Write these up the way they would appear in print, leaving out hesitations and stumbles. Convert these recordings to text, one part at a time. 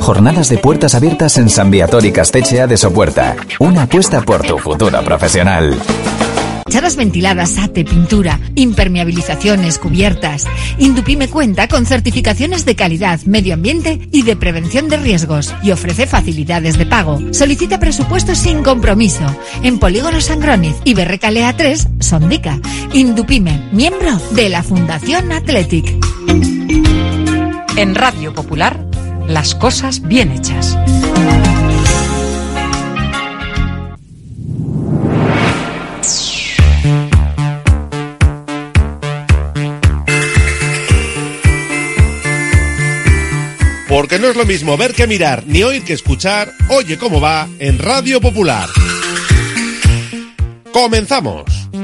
jornadas de puertas abiertas en San Viator y Castechea de Sopuerta. Una apuesta por tu futuro profesional. Charas ventiladas, ATE, pintura, impermeabilizaciones, cubiertas. Indupime cuenta con certificaciones de calidad, medio ambiente y de prevención de riesgos y ofrece facilidades de pago. Solicita presupuestos sin compromiso en Polígono Sangroniz y Berrecalea 3, Sondica. Indupime, miembro de la Fundación Athletic. En Radio Popular, las cosas bien hechas. Porque no es lo mismo ver que mirar, ni oír que escuchar. Oye cómo va en Radio Popular. ¡Comenzamos!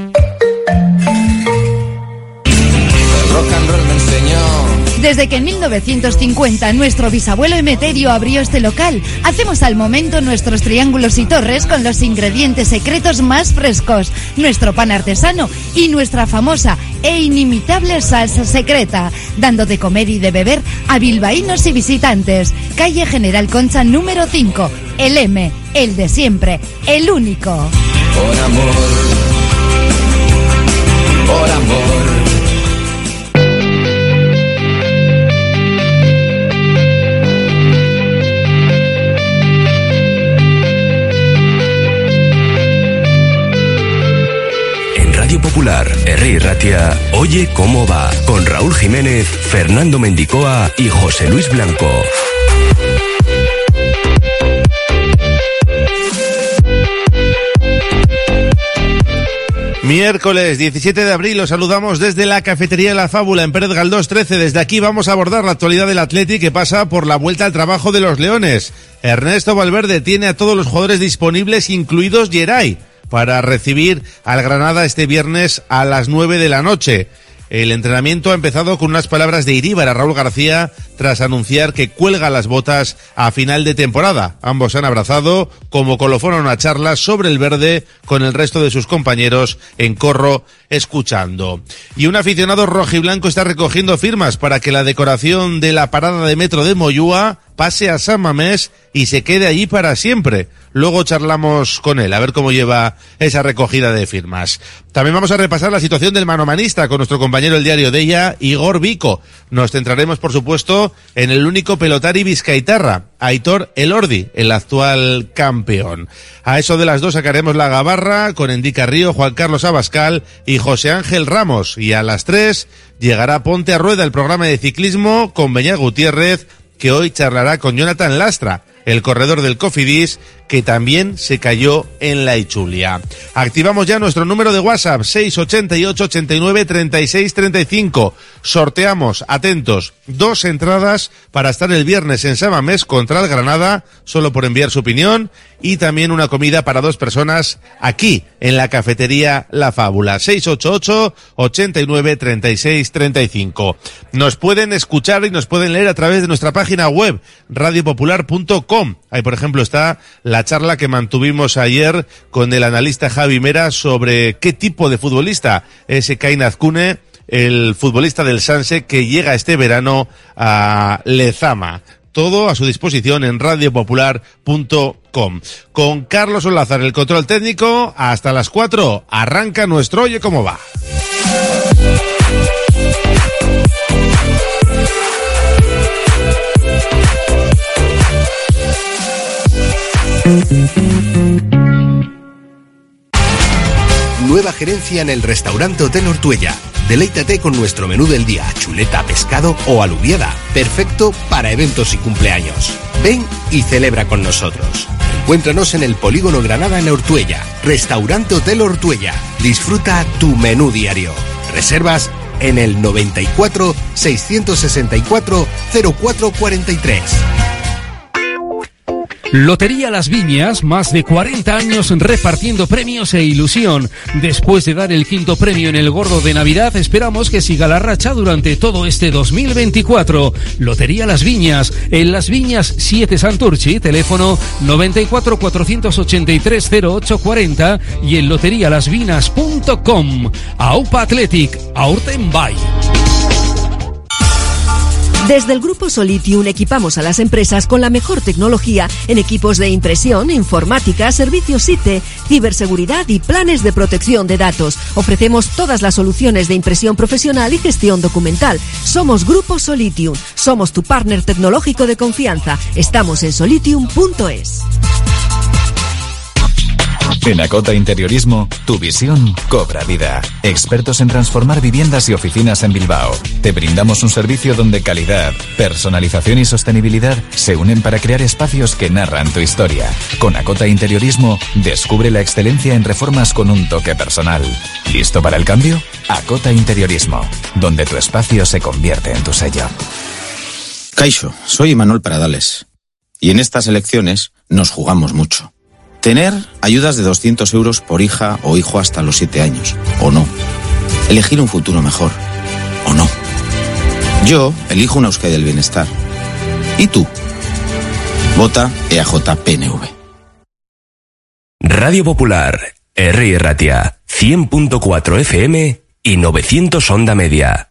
Desde que en 1950 nuestro bisabuelo Emeterio abrió este local, hacemos al momento nuestros triángulos y torres con los ingredientes secretos más frescos, nuestro pan artesano y nuestra famosa e inimitable salsa secreta, dando de comer y de beber a bilbaínos y visitantes. Calle General Concha número 5, el M, el de siempre, el único. Por amor, por amor. Popular, Herri Ratia, Oye cómo va, con Raúl Jiménez, Fernando Mendicoa y José Luis Blanco. Miércoles 17 de abril, os saludamos desde la Cafetería La Fábula en Pérez Galdós 13. Desde aquí vamos a abordar la actualidad del Athletic, que pasa por la vuelta al trabajo de los Leones. Ernesto Valverde tiene a todos los jugadores disponibles, incluidos Geray, para recibir al Granada este viernes a las 9 de la noche. El entrenamiento ha empezado con unas palabras de Iríbar a Raúl García tras anunciar que cuelga las botas a final de temporada. Ambos se han abrazado como colofón a una charla sobre el verde con el resto de sus compañeros en corro escuchando. Y un aficionado rojiblanco está recogiendo firmas para que la decoración de la parada de metro de Moyúa pase a San Mamés y se quede allí para siempre. Luego charlamos con él, a ver cómo lleva esa recogida de firmas. También vamos a repasar la situación del manomanista con nuestro compañero del diario Deia, Igor Vico. Nos centraremos, por supuesto, en el único pelotari bizkaitarra, Aitor Elordi, el actual campeón. A eso de las 2 sacaremos la gabarra con Endica Río, Juan Carlos Abascal y José Ángel Ramos. Y a las 3 llegará Ponte a Rueda, el programa de ciclismo con Beñat Gutiérrez, que hoy charlará con Jonathan Lastra, el corredor del Cofidis, que también se cayó en la Ichulia. Activamos ya nuestro número de WhatsApp, 688 89 36 35. Sorteamos, atentos, 2 entradas para estar el viernes en San Mamés contra el Granada, solo por enviar su opinión, y también una comida para 2 personas aquí, en la Cafetería La Fábula, 688 89 36 35. Nos pueden escuchar y nos pueden leer a través de nuestra página web, radiopopular.com. Ahí, por ejemplo, está la charla que mantuvimos ayer con el analista Javi Mera sobre qué tipo de futbolista es Ekain Azkune, el futbolista del Sanse que llega este verano a Lezama. Todo a su disposición en radiopopular.com. Con Carlos Olázar, el control técnico, hasta las 4. Arranca nuestro Oye cómo va. Nueva gerencia en el restaurante Hotel Ortuella. Deleítate con nuestro menú del día, chuleta, pescado o alubiada. Perfecto para eventos y cumpleaños. Ven y celebra con nosotros. Encuéntranos en el Polígono Granada en Ortuella. Restaurante Hotel Ortuella. Disfruta tu menú diario. Reservas en el 94 664 0443. Lotería Las Viñas, más de 40 años repartiendo premios e ilusión. Después de dar el 5º premio en el Gordo de Navidad, esperamos que siga la racha durante todo este 2024. Lotería Las Viñas, en Las Viñas 7 Santurchi, teléfono 94 483 0840 y en loterialasvinas.com. AUPA Athletic, aurten bai. Desde el Grupo Solitium equipamos a las empresas con la mejor tecnología en equipos de impresión, informática, servicios IT, ciberseguridad y planes de protección de datos. Ofrecemos todas las soluciones de impresión profesional y gestión documental. Somos Grupo Solitium. Somos tu partner tecnológico de confianza. Estamos en solitium.es. En Acota Interiorismo, tu visión cobra vida. Expertos en transformar viviendas y oficinas en Bilbao. Te brindamos un servicio donde calidad, personalización y sostenibilidad se unen para crear espacios que narran tu historia. Con Acota Interiorismo, descubre la excelencia en reformas con un toque personal. ¿Listo para el cambio? Acota Interiorismo, donde tu espacio se convierte en tu sello. Kaixo, soy Imanol Pradales. Y en estas elecciones nos jugamos mucho. Tener ayudas de 200 euros por hija o hijo hasta los 7 años, o no. Elegir un futuro mejor, o no. Yo elijo una Euskadi del bienestar. ¿Y tú? Vota EAJ-PNV. Radio Popular, Herri Ratia, 100.4 FM y 900 onda media.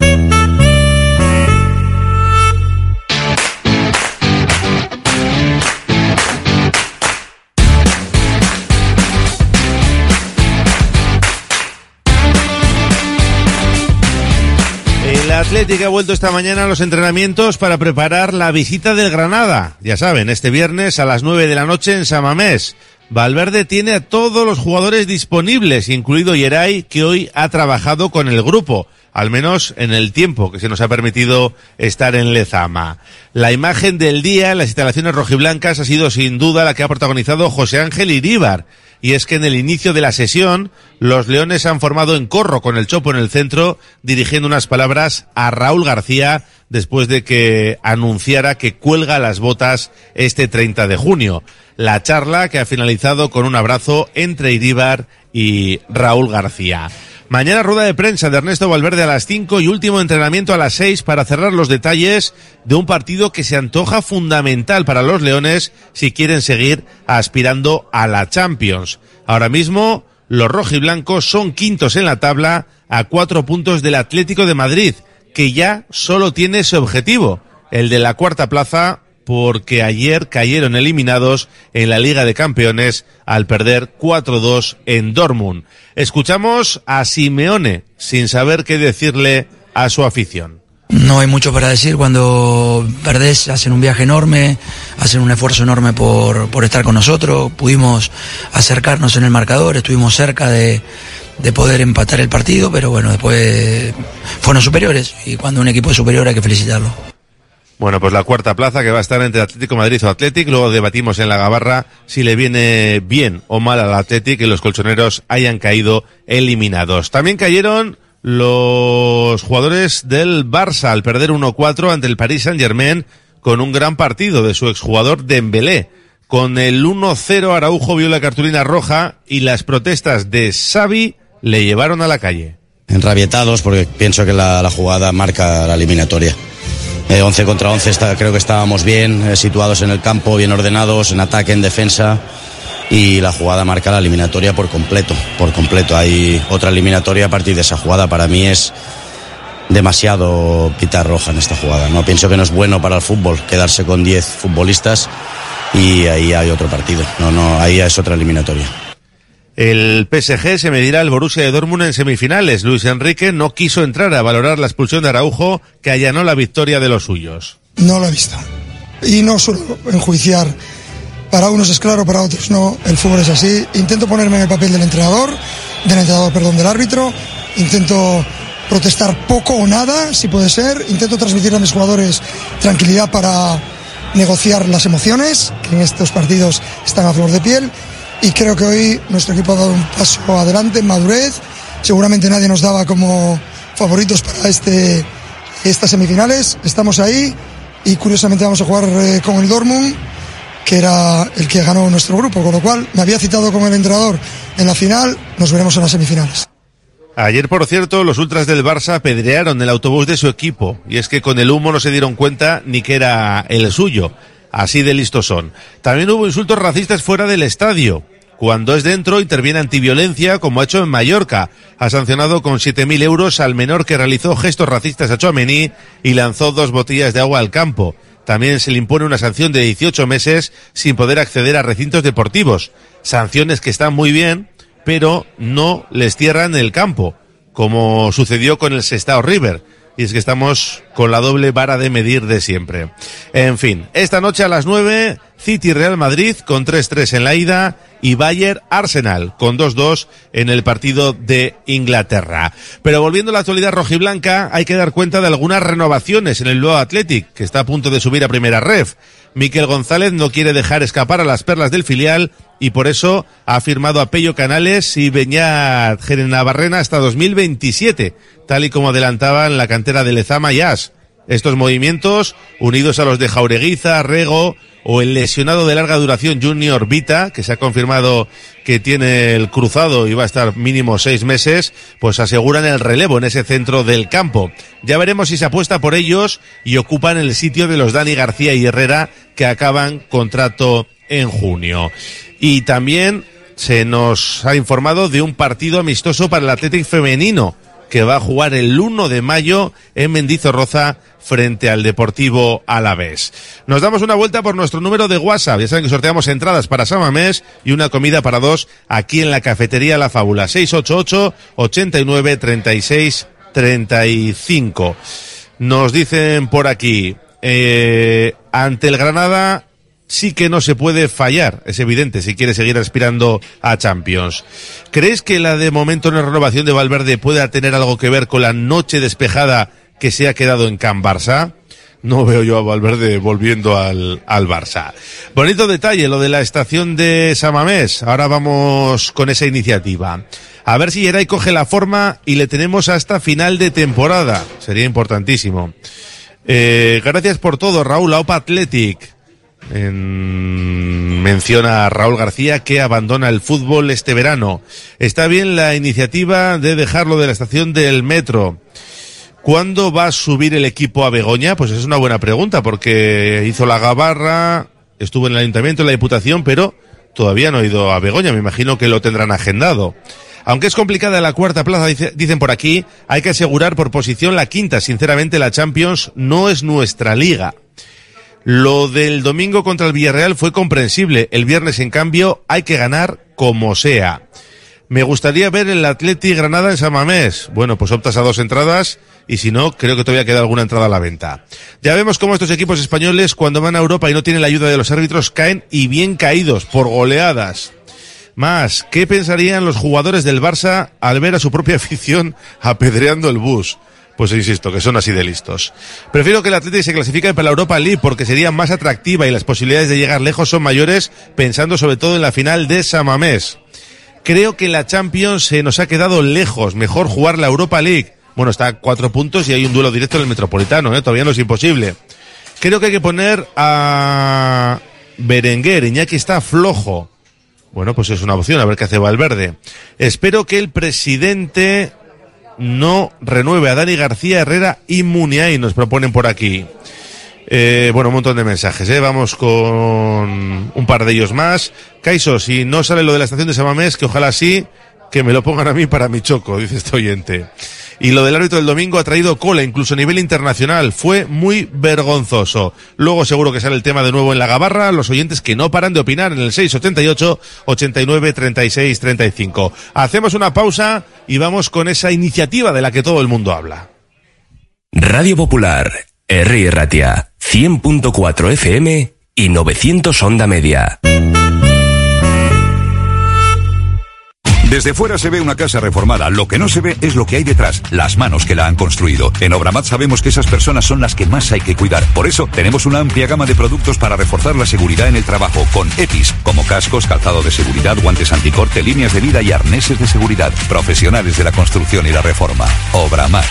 El Athletic ha vuelto esta mañana a los entrenamientos para preparar la visita del Granada. Ya saben, este viernes a las 9 de la noche en San Mamés. Valverde tiene a todos los jugadores disponibles, incluido Yeray, que hoy ha trabajado con el grupo, al menos en el tiempo que se nos ha permitido estar en Lezama. La imagen del día en las instalaciones rojiblancas ha sido sin duda la que ha protagonizado José Ángel Iríbar. Y es que en el inicio de la sesión, los leones han formado en corro con el Chopo en el centro, dirigiendo unas palabras a Raúl García después de que anunciara que cuelga las botas este 30 de junio. La charla que ha finalizado con un abrazo entre Iríbar y Raúl García. Mañana rueda de prensa de Ernesto Valverde a las 5 y último entrenamiento a las 6 para cerrar los detalles de un partido que se antoja fundamental para los leones si quieren seguir aspirando a la Champions. Ahora mismo los rojiblancos son quintos en la tabla a 4 puntos del Atlético de Madrid, que ya solo tiene ese objetivo, el de la cuarta plaza, porque ayer cayeron eliminados en la Liga de Campeones al perder 4-2 en Dortmund. Escuchamos a Simeone sin saber qué decirle a su afición. No hay mucho para decir. Cuando perdés, hacen un viaje enorme, hacen un esfuerzo enorme por estar con nosotros. Pudimos acercarnos en el marcador, estuvimos cerca de poder empatar el partido, pero bueno, después fueron superiores, y cuando un equipo es superior hay que felicitarlo. Bueno, pues la cuarta plaza que va a estar entre Atlético de Madrid o Athletic. Luego debatimos en la Gabarra si le viene bien o mal al Athletic que los colchoneros hayan caído eliminados. También cayeron los jugadores del Barça al perder 1-4 ante el Paris Saint-Germain con un gran partido de su exjugador Dembélé. Con el 1-0 Araujo vio la cartulina roja y las protestas de Xavi le llevaron a la calle. Enrabietados porque pienso que la jugada marca la eliminatoria. 11 contra 11 creo que estábamos bien situados en el campo, bien ordenados, en ataque, en defensa, y la jugada marca la eliminatoria por completo. Hay otra eliminatoria a partir de esa jugada. Para mí es demasiado pitar roja en esta jugada. No pienso que no es bueno para el fútbol quedarse con 10 futbolistas y ahí hay otro partido. Ahí es otra eliminatoria. El PSG se medirá al Borussia de Dortmund en semifinales. Luis Enrique no quiso entrar a valorar la expulsión de Araujo, que allanó la victoria de los suyos. No la he visto. Y no suelo enjuiciar. Para unos es claro, para otros no. El fútbol es así. Intento ponerme en el papel del árbitro. Intento protestar poco o nada, si puede ser. Intento transmitir a mis jugadores tranquilidad para negociar las emociones, que en estos partidos están a flor de piel. Y creo que hoy nuestro equipo ha dado un paso adelante en madurez. Seguramente nadie nos daba como favoritos para estas semifinales. Estamos ahí y curiosamente vamos a jugar con el Dortmund, que era el que ganó nuestro grupo, con lo cual me había citado con el entrenador en la final. Nos veremos en las semifinales. Ayer, por cierto, los ultras del Barça apedrearon el autobús de su equipo, y es que con el humo no se dieron cuenta ni que era el suyo. Así de listos son. También hubo insultos racistas fuera del estadio, Cuando es dentro, interviene antiviolencia, como ha hecho en Mallorca. Ha sancionado con 7.000 euros al menor que realizó gestos racistas a Tchouaméni y lanzó 2 botellas de agua al campo. También se le impone una sanción de 18 meses sin poder acceder a recintos deportivos. Sanciones que están muy bien, pero no les cierran el campo, como sucedió con el Sestao River. Y es que estamos con la doble vara de medir de siempre. En fin, esta noche a las 9, City Real Madrid con 3-3 en la ida y Bayern Arsenal con 2-2 en el partido de Inglaterra. Pero volviendo a la actualidad rojiblanca, hay que dar cuenta de algunas renovaciones en el Bilbao Athletic, que está a punto de subir a primera ref. Mikel González no quiere dejar escapar a las perlas del filial y por eso ha firmado a Pello Canales y Beñat Gerenabarrena hasta 2027, tal y como adelantaban la cantera de Lezama y As. Estos movimientos, unidos a los de Jaureguiza, Rego o el lesionado de larga duración Junior Vita, que se ha confirmado que tiene el cruzado y va a estar mínimo 6 meses, pues aseguran el relevo en ese centro del campo. Ya veremos si se apuesta por ellos y ocupan el sitio de los Dani García y Herrera, que acaban contrato en junio. Y también se nos ha informado de un partido amistoso para el Athletic femenino, que va a jugar el 1 de mayo en Mendizorroza frente al Deportivo Alavés. Nos damos una vuelta por nuestro número de WhatsApp. Ya saben que sorteamos entradas para San Mamés y una comida para 2 aquí en la cafetería La Fábula. 688-89-36-35. Nos dicen por aquí, ante el Granada sí que no se puede fallar, es evidente, si quiere seguir aspirando a Champions. ¿Crees que la de momento en la renovación de Valverde pueda tener algo que ver con la noche despejada que se ha quedado en Can Barça? No veo yo a Valverde volviendo al Barça. Bonito detalle lo de la estación de San Mamés. Ahora vamos con esa iniciativa. A ver si Geray coge la forma y le tenemos hasta final de temporada. Sería importantísimo. Gracias por todo, Raúl, Aupa Athletic. Menciona a Raúl García que abandona el fútbol este verano. Está bien la iniciativa de dejarlo de la estación del metro. ¿Cuándo va a subir el equipo a Begoña? Pues es una buena pregunta, porque hizo la gabarra, estuvo en el ayuntamiento, en la diputación, pero todavía no ha ido a Begoña. Me imagino que lo tendrán agendado. Aunque es complicada la cuarta plaza, dicen por aquí, hay que asegurar por posición la quinta. Sinceramente, la Champions no es nuestra liga. Lo del domingo contra el Villarreal fue comprensible. El viernes, en cambio, hay que ganar como sea. Me gustaría ver el Athletic Granada en San Mamés. Bueno, pues optas a 2 entradas y si no, creo que todavía queda alguna entrada a la venta. Ya vemos cómo estos equipos españoles, cuando van a Europa y no tienen la ayuda de los árbitros, caen y bien caídos por goleadas. Más, ¿qué pensarían los jugadores del Barça al ver a su propia afición apedreando el bus? Pues insisto, que son así de listos. Prefiero que el Athletic se clasifique para la Europa League porque sería más atractiva y las posibilidades de llegar lejos son mayores, pensando sobre todo en la final de San Mamés. Creo que la Champions se nos ha quedado lejos, mejor jugar la Europa League. Bueno, está a 4 puntos y hay un duelo directo en el Metropolitano, todavía no es imposible. Creo que hay que poner a Berenguer. Iñaki está flojo. Bueno, pues es una opción, a ver qué hace Valverde. Espero que el presidente no renueve a Dani García, Herrera y Muniain, nos proponen por aquí. Bueno, un montón de mensajes, vamos con un par de ellos más. Caiso, si no sale lo de la estación de San Mamés, que ojalá sí, que me lo pongan a mí para mi choco, dice este oyente. Y lo del árbitro del domingo ha traído cola, incluso a nivel internacional. Fue muy vergonzoso. Luego seguro que sale el tema de nuevo en la gabarra. Los oyentes que no paran de opinar en el 688-89-36-35. Hacemos una pausa y vamos con esa iniciativa de la que todo el mundo habla. Radio Popular, Herri Ratia, 100.4 FM y 900 onda media. Desde fuera se ve una casa reformada, lo que no se ve es lo que hay detrás, las manos que la han construido. En Obramat sabemos que esas personas son las que más hay que cuidar. Por eso tenemos una amplia gama de productos para reforzar la seguridad en el trabajo, con EPIs, como cascos, calzado de seguridad, guantes anticorte, líneas de vida y arneses de seguridad. Profesionales de la construcción y la reforma. Obramat.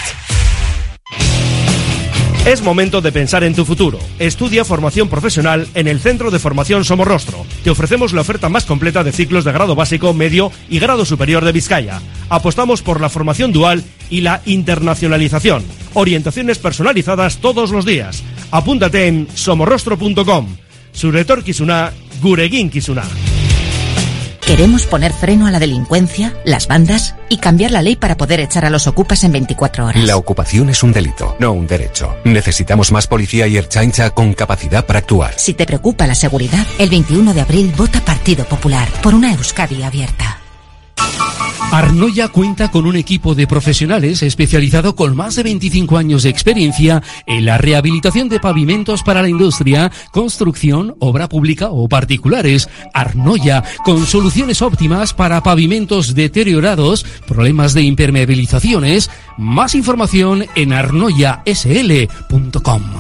Es momento de pensar en tu futuro. Estudia formación profesional en el Centro de Formación Somorrostro. Te ofrecemos la oferta más completa de ciclos de grado básico, medio y grado superior de Vizcaya. Apostamos por la formación dual y la internacionalización. Orientaciones personalizadas todos los días. Apúntate en somorrostro.com. Zure etorkizuna, gure eginkizuna. Queremos poner freno a la delincuencia, las bandas y cambiar la ley para poder echar a los ocupas en 24 horas. La ocupación es un delito, no un derecho. Necesitamos más policía y ertzaintza con capacidad para actuar. Si te preocupa la seguridad, el 21 de abril vota Partido Popular por una Euskadi abierta. Arnoya cuenta con un equipo de profesionales especializado con más de 25 años de experiencia en la rehabilitación de pavimentos para la industria, construcción, obra pública o particulares. Arnoya, con soluciones óptimas para pavimentos deteriorados, problemas de impermeabilizaciones. Más información en arnoyasl.com.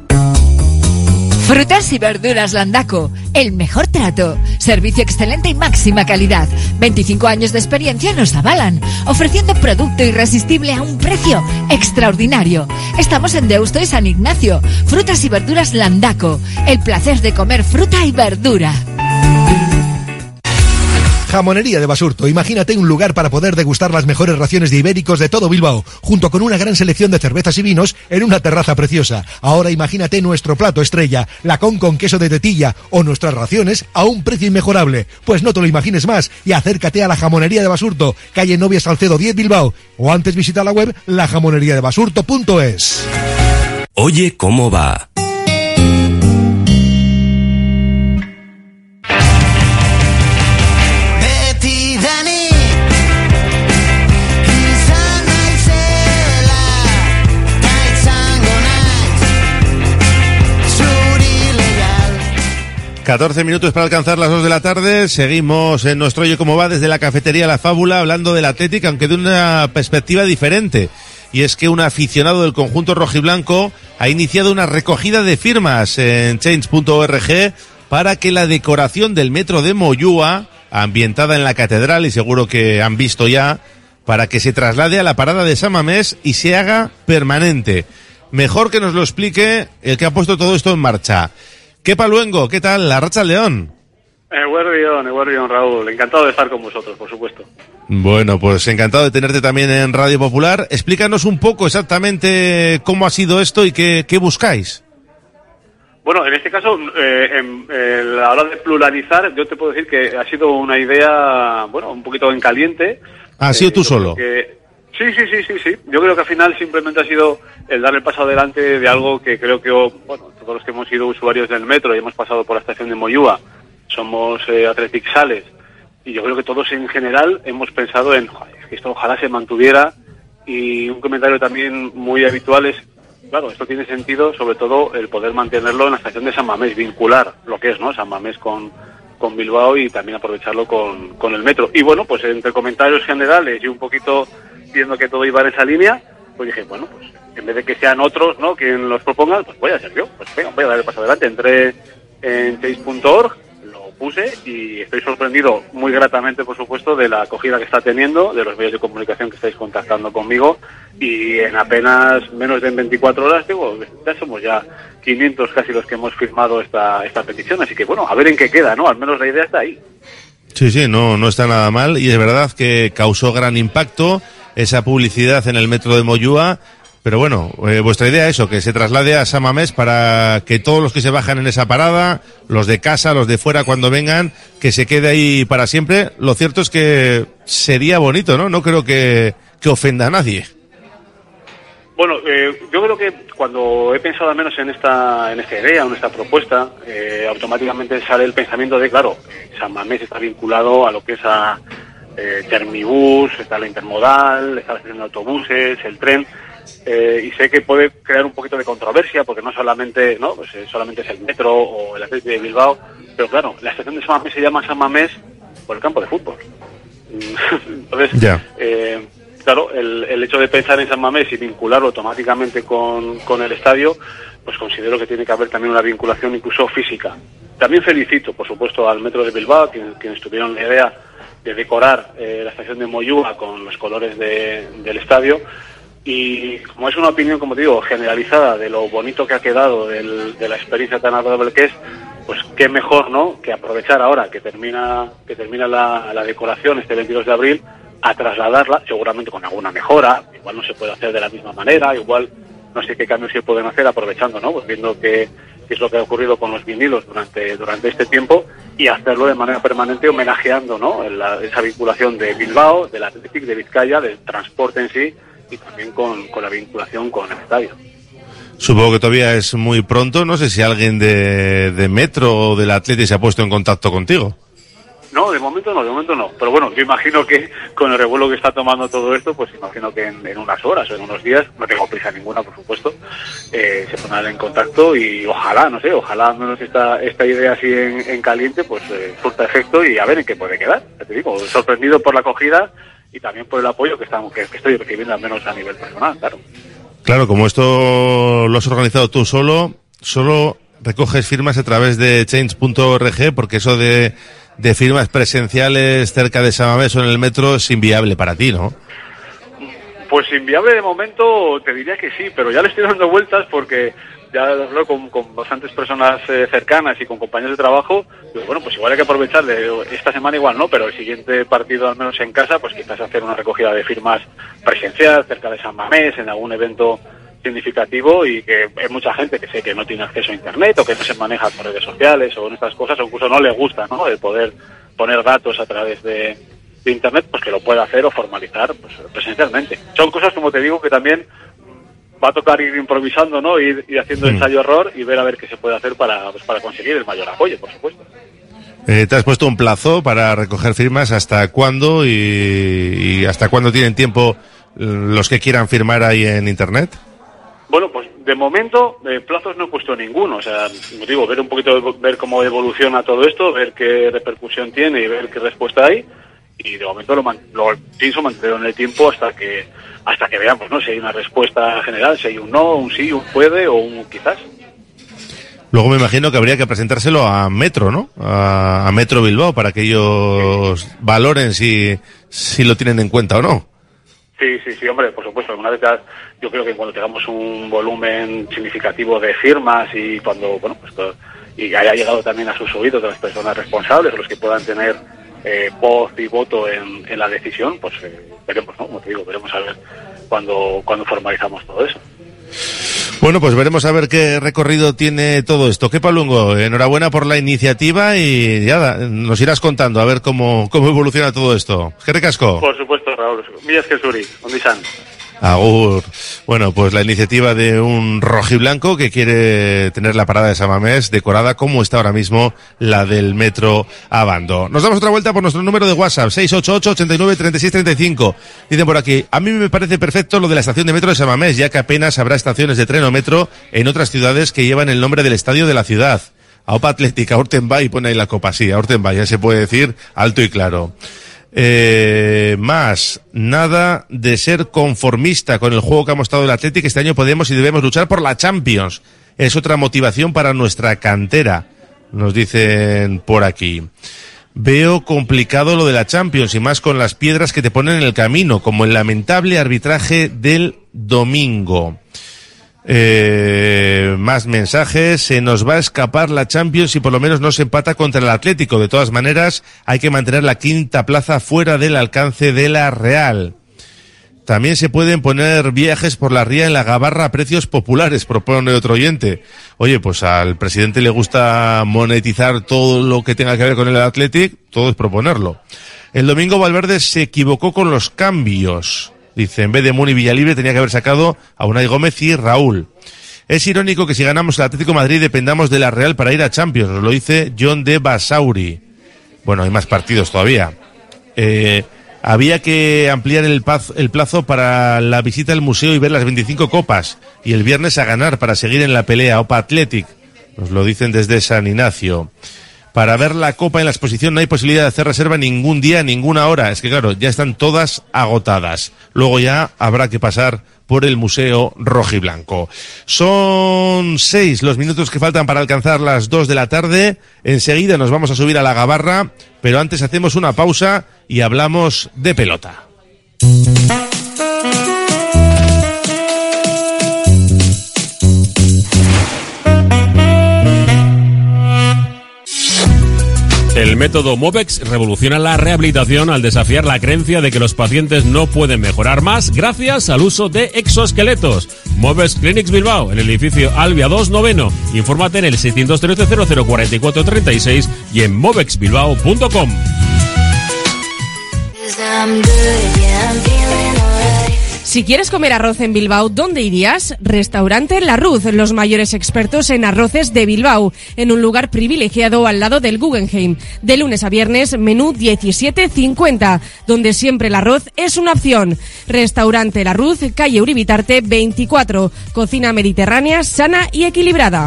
Frutas y verduras Landaco, el mejor trato, servicio excelente y máxima calidad. 25 años de experiencia nos avalan, ofreciendo producto irresistible a un precio extraordinario. Estamos en Deusto y San Ignacio. Frutas y verduras Landaco, el placer de comer fruta y verdura. Jamonería de Basurto. Imagínate un lugar para poder degustar las mejores raciones de ibéricos de todo Bilbao, junto con una gran selección de cervezas y vinos en una terraza preciosa. Ahora imagínate nuestro plato estrella, lacón con queso de tetilla, o nuestras raciones a un precio inmejorable. Pues no te lo imagines más y acércate a la Jamonería de Basurto, calle Novia Salcedo 10 Bilbao, o antes visita la web lajamoneriadebasurto.es. Oye, ¿cómo va? ...14 minutos para alcanzar las 2 de la tarde... ...seguimos en nuestro Oye Cómo Va... ...desde la cafetería La Fábula... ...hablando del Athletic, aunque de una perspectiva diferente... ...y es que un aficionado del conjunto rojiblanco... ...ha iniciado una recogida de firmas... ...en change.org... ...para que la decoración del metro de Moyúa... ...ambientada en la catedral... ...y seguro que han visto ya... ...para que se traslade a la parada de San Mamés... ...y se haga permanente. Mejor que nos lo explique... ...el que ha puesto todo esto en marcha... ¿Qué Paluengo? ¿Qué tal? La Racha León. Eguerdión, Raúl. Encantado de estar con vosotros, por supuesto. Bueno, pues encantado de tenerte también en Radio Popular. Explícanos un poco exactamente cómo ha sido esto y qué buscáis. Bueno, en este caso, a la hora de pluralizar, yo te puedo decir que ha sido una idea, bueno, un poquito en caliente. ¿Ha sido tú solo? Sí. Yo creo que al final simplemente ha sido el dar el paso adelante de algo que creo que, bueno, todos los que hemos sido usuarios del metro y hemos pasado por la estación de Moyúa, somos Athletic Sales, y yo creo que todos en general hemos pensado en, que esto ojalá se mantuviera, y un comentario también muy habitual es, claro, esto tiene sentido, sobre todo el poder mantenerlo en la estación de San Mamés, vincular lo que es, ¿no?, San Mamés con Bilbao y también aprovecharlo con el metro. Y bueno, pues entre comentarios generales y un poquito viendo que todo iba en esa línea, pues dije, bueno, pues en vez de que sean otros, ¿no?, quien los proponga, pues voy a ser yo. Pues venga, voy a dar el paso adelante. Entré en change.org, lo puse y estoy sorprendido muy gratamente, por supuesto, de la acogida que está teniendo, de los medios de comunicación que estáis contactando conmigo, y en apenas menos de 24 horas, digo, ya somos ya 500 casi los que hemos firmado esta petición, así que bueno, a ver en qué queda, ¿no? Al menos la idea está ahí. Sí, no está nada mal, y es verdad que causó gran impacto esa publicidad en el metro de Moyúa, pero bueno, vuestra idea es eso, que se traslade a San Mamés para que todos los que se bajan en esa parada, los de casa, los de fuera cuando vengan, que se quede ahí para siempre. Lo cierto es que sería bonito, ¿no? No creo que ofenda a nadie. Bueno, yo creo que cuando he pensado al menos en esta idea, en esta propuesta, automáticamente sale el pensamiento de, claro, San Mamés está vinculado a lo que es a Termibús, está la intermodal, está la estación de autobuses, el tren, y sé que puede crear un poquito de controversia porque no solamente, ¿no?, pues solamente es el metro o el Athletic de Bilbao, pero claro, la estación de San Mamés se llama San Mamés por el campo de fútbol. Entonces, claro, el hecho de pensar en San Mamés y vincularlo automáticamente con el estadio, pues considero que tiene que haber también una vinculación incluso física. También felicito, por supuesto, al Metro de Bilbao, quienes tuvieron la idea de decorar la estación de Moyúa con los colores del estadio, y como es una opinión, como te digo, generalizada de lo bonito que ha quedado de la experiencia tan agradable que es, pues qué mejor, ¿no?, que aprovechar ahora que termina la decoración este 22 de abril, a trasladarla, seguramente con alguna mejora, igual no se puede hacer de la misma manera, igual no sé qué cambios se pueden hacer aprovechando, ¿no?, pues viendo que que es lo que ha ocurrido con los vinilos durante este tiempo, y hacerlo de manera permanente, homenajeando, ¿no?, esa vinculación de Bilbao, del Athletic, de Vizcaya, del transporte en sí, y también con la vinculación con el estadio. Supongo que todavía es muy pronto, no sé si alguien de Metro o del Athletic se ha puesto en contacto contigo. No, de momento no. Pero bueno, yo imagino que con el revuelo que está tomando todo esto, pues imagino que en unas horas o en unos días, no tengo prisa ninguna, por supuesto, se pondrán en contacto y ojalá al menos esta idea así en caliente, pues surta efecto y a ver en qué puede quedar. Ya te digo, sorprendido por la acogida y también por el apoyo que estoy recibiendo, al menos a nivel personal, claro. Claro, como esto lo has organizado tú solo recoges firmas a través de change.org, porque eso de firmas presenciales cerca de San Mamés o en el metro es inviable para ti, ¿no? Pues inviable de momento te diría que sí, pero ya le estoy dando vueltas porque ya hablo con bastantes personas cercanas y con compañeros de trabajo. Pero bueno, pues igual hay que aprovechar esta semana igual no, pero el siguiente partido al menos en casa, pues quizás hacer una recogida de firmas presencial cerca de San Mamés, en algún evento significativo, y que hay mucha gente que sé que no tiene acceso a internet o que no se maneja por redes sociales o en estas cosas, o incluso no le gusta, ¿no?, el poder poner datos a través de internet, pues que lo pueda hacer o formalizar pues presencialmente. Son cosas, como te digo, que también va a tocar ir improvisando, ¿no?, ir haciendo ensayo-error y ver a ver qué se puede hacer para conseguir el mayor apoyo, por supuesto. ¿Te has puesto un plazo para recoger firmas? ¿Hasta cuándo y hasta cuándo tienen tiempo los que quieran firmar ahí en internet? Bueno, pues de momento plazos no he puesto ninguno. O sea, como digo, ver un poquito, ver cómo evoluciona todo esto, ver qué repercusión tiene y ver qué respuesta hay. Y de momento lo pienso mantener en el tiempo hasta que veamos, ¿no?, si hay una respuesta general, si hay un no, un sí, un puede o un quizás. Luego me imagino que habría que presentárselo a Metro, ¿no? A Metro Bilbao, para que ellos valoren si lo tienen en cuenta o no. Sí, hombre, por supuesto. Una vez yo creo que cuando tengamos un volumen significativo de firmas y cuando, bueno, pues y haya llegado también a sus oídos de las personas responsables, o los que puedan tener voz y voto en la decisión, pues veremos, ¿no? Como te digo, veremos a ver cuando formalizamos todo eso. Bueno, pues veremos a ver qué recorrido tiene todo esto. Kepa Luengo, enhorabuena por la iniciativa y ya nos irás contando a ver cómo evoluciona todo esto. Eskerrik asko. Por supuesto, Raúl. Mila esker zuri, ondo izan. Agur. Bueno, pues la iniciativa de un rojiblanco que quiere tener la parada de San Mamés decorada como está ahora mismo la del metro Abando. Nos damos otra vuelta por nuestro número de WhatsApp, 688-89-3635. Dicen por aquí, a mí me parece perfecto lo de la estación de metro de San Mamés, ya que apenas habrá estaciones de tren o metro en otras ciudades que llevan el nombre del estadio de la ciudad. Aupa Atlética, Aurten Bai, pone ahí la copa, sí, Aurten Bai, ya se puede decir alto y claro. Más, nada de ser conformista con el juego que ha mostrado el Athletic. Este año podemos y debemos luchar por la Champions. Es otra motivación para nuestra cantera, nos dicen por aquí. Veo complicado lo de la Champions y más con las piedras que te ponen en el camino, como el lamentable arbitraje del domingo. Más mensajes. Se nos va a escapar la Champions si por lo menos no se empata contra el Atlético. De todas maneras, hay que mantener la quinta plaza fuera del alcance de la Real. También se pueden poner viajes por la ría en la Gabarra a precios populares, propone otro oyente. Oye, pues al presidente le gusta monetizar todo lo que tenga que ver con el Athletic, todo es proponerlo. El domingo Valverde se equivocó con los cambios. Dice, en vez de Muni Villalibre tenía que haber sacado a Unai Gómez y Raúl. Es irónico que si ganamos el Atlético de Madrid dependamos de la Real para ir a Champions, nos lo dice John de Basauri. Bueno, hay más partidos todavía. Había que ampliar el plazo para la visita al museo y ver las 25 copas. Y el viernes a ganar para seguir en la pelea. Opa Athletic, nos lo dicen desde San Ignacio. Para ver la copa en la exposición no hay posibilidad de hacer reserva ningún día, ninguna hora. Es que claro, ya están todas agotadas. Luego ya habrá que pasar por el Museo Rojiblanco. Son 6 los minutos que faltan para alcanzar las 2 de la tarde. Enseguida nos vamos a subir a la Gabarra, pero antes hacemos una pausa y hablamos de pelota. El método Movex revoluciona la rehabilitación al desafiar la creencia de que los pacientes no pueden mejorar más gracias al uso de exoesqueletos. Movex Clinics Bilbao, en el edificio Albia 2 Noveno. Infórmate en el 613-004436 y en movexbilbao.com. Si quieres comer arroz en Bilbao, ¿dónde irías? Restaurante La Ruz, los mayores expertos en arroces de Bilbao, en un lugar privilegiado al lado del Guggenheim. De lunes a viernes, menú 17,50, donde siempre el arroz es una opción. Restaurante La Ruz, calle Uribitarte 24, cocina mediterránea, sana y equilibrada.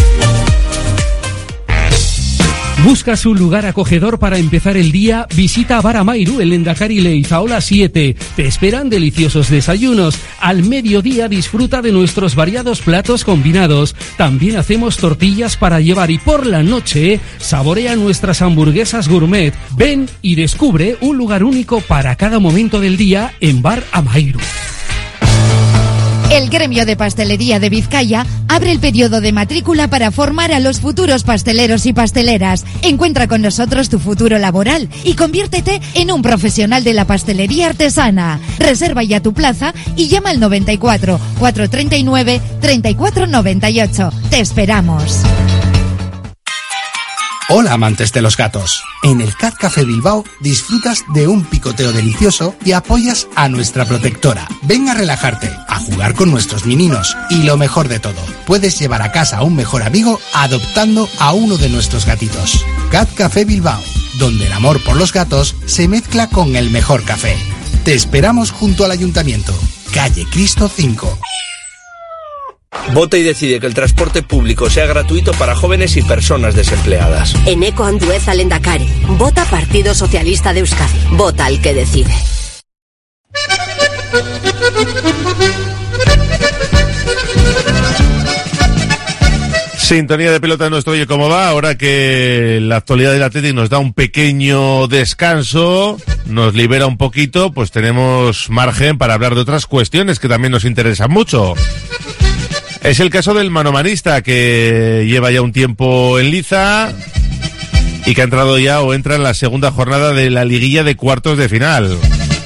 ¿Buscas un lugar acogedor para empezar el día? Visita Bar Amairu en Lendakari Leizaola 7. Te esperan deliciosos desayunos. Al mediodía disfruta de nuestros variados platos combinados. También hacemos tortillas para llevar y por la noche saborea nuestras hamburguesas gourmet. Ven y descubre un lugar único para cada momento del día en Bar Amairu. El Gremio de Pastelería de Vizcaya abre el periodo de matrícula para formar a los futuros pasteleros y pasteleras. Encuentra con nosotros tu futuro laboral y conviértete en un profesional de la pastelería artesana. Reserva ya tu plaza y llama al 94 439 3498. Te esperamos. Hola amantes de los gatos. En el Cat Café Bilbao disfrutas de un picoteo delicioso y apoyas a nuestra protectora. Ven a relajarte, a jugar con nuestros meninos y lo mejor de todo, puedes llevar a casa a un mejor amigo adoptando a uno de nuestros gatitos. Cat Café Bilbao, donde el amor por los gatos se mezcla con el mejor café. Te esperamos junto al Ayuntamiento, calle Cristo 5. Vota y decide que el transporte público sea gratuito para jóvenes y personas desempleadas. Eneko Andueza Lehendakari. Vota Partido Socialista de Euskadi. Vota al que decide. Sintonía de pelota en nuestro Oye Cómo Va, ahora que la actualidad del Atlético nos da un pequeño descanso, nos libera un poquito, pues tenemos margen para hablar de otras cuestiones que también nos interesan mucho. Es el caso del manomanista, que lleva ya un tiempo en liza y que ha entrado ya o entra en la segunda jornada de la liguilla de cuartos de final.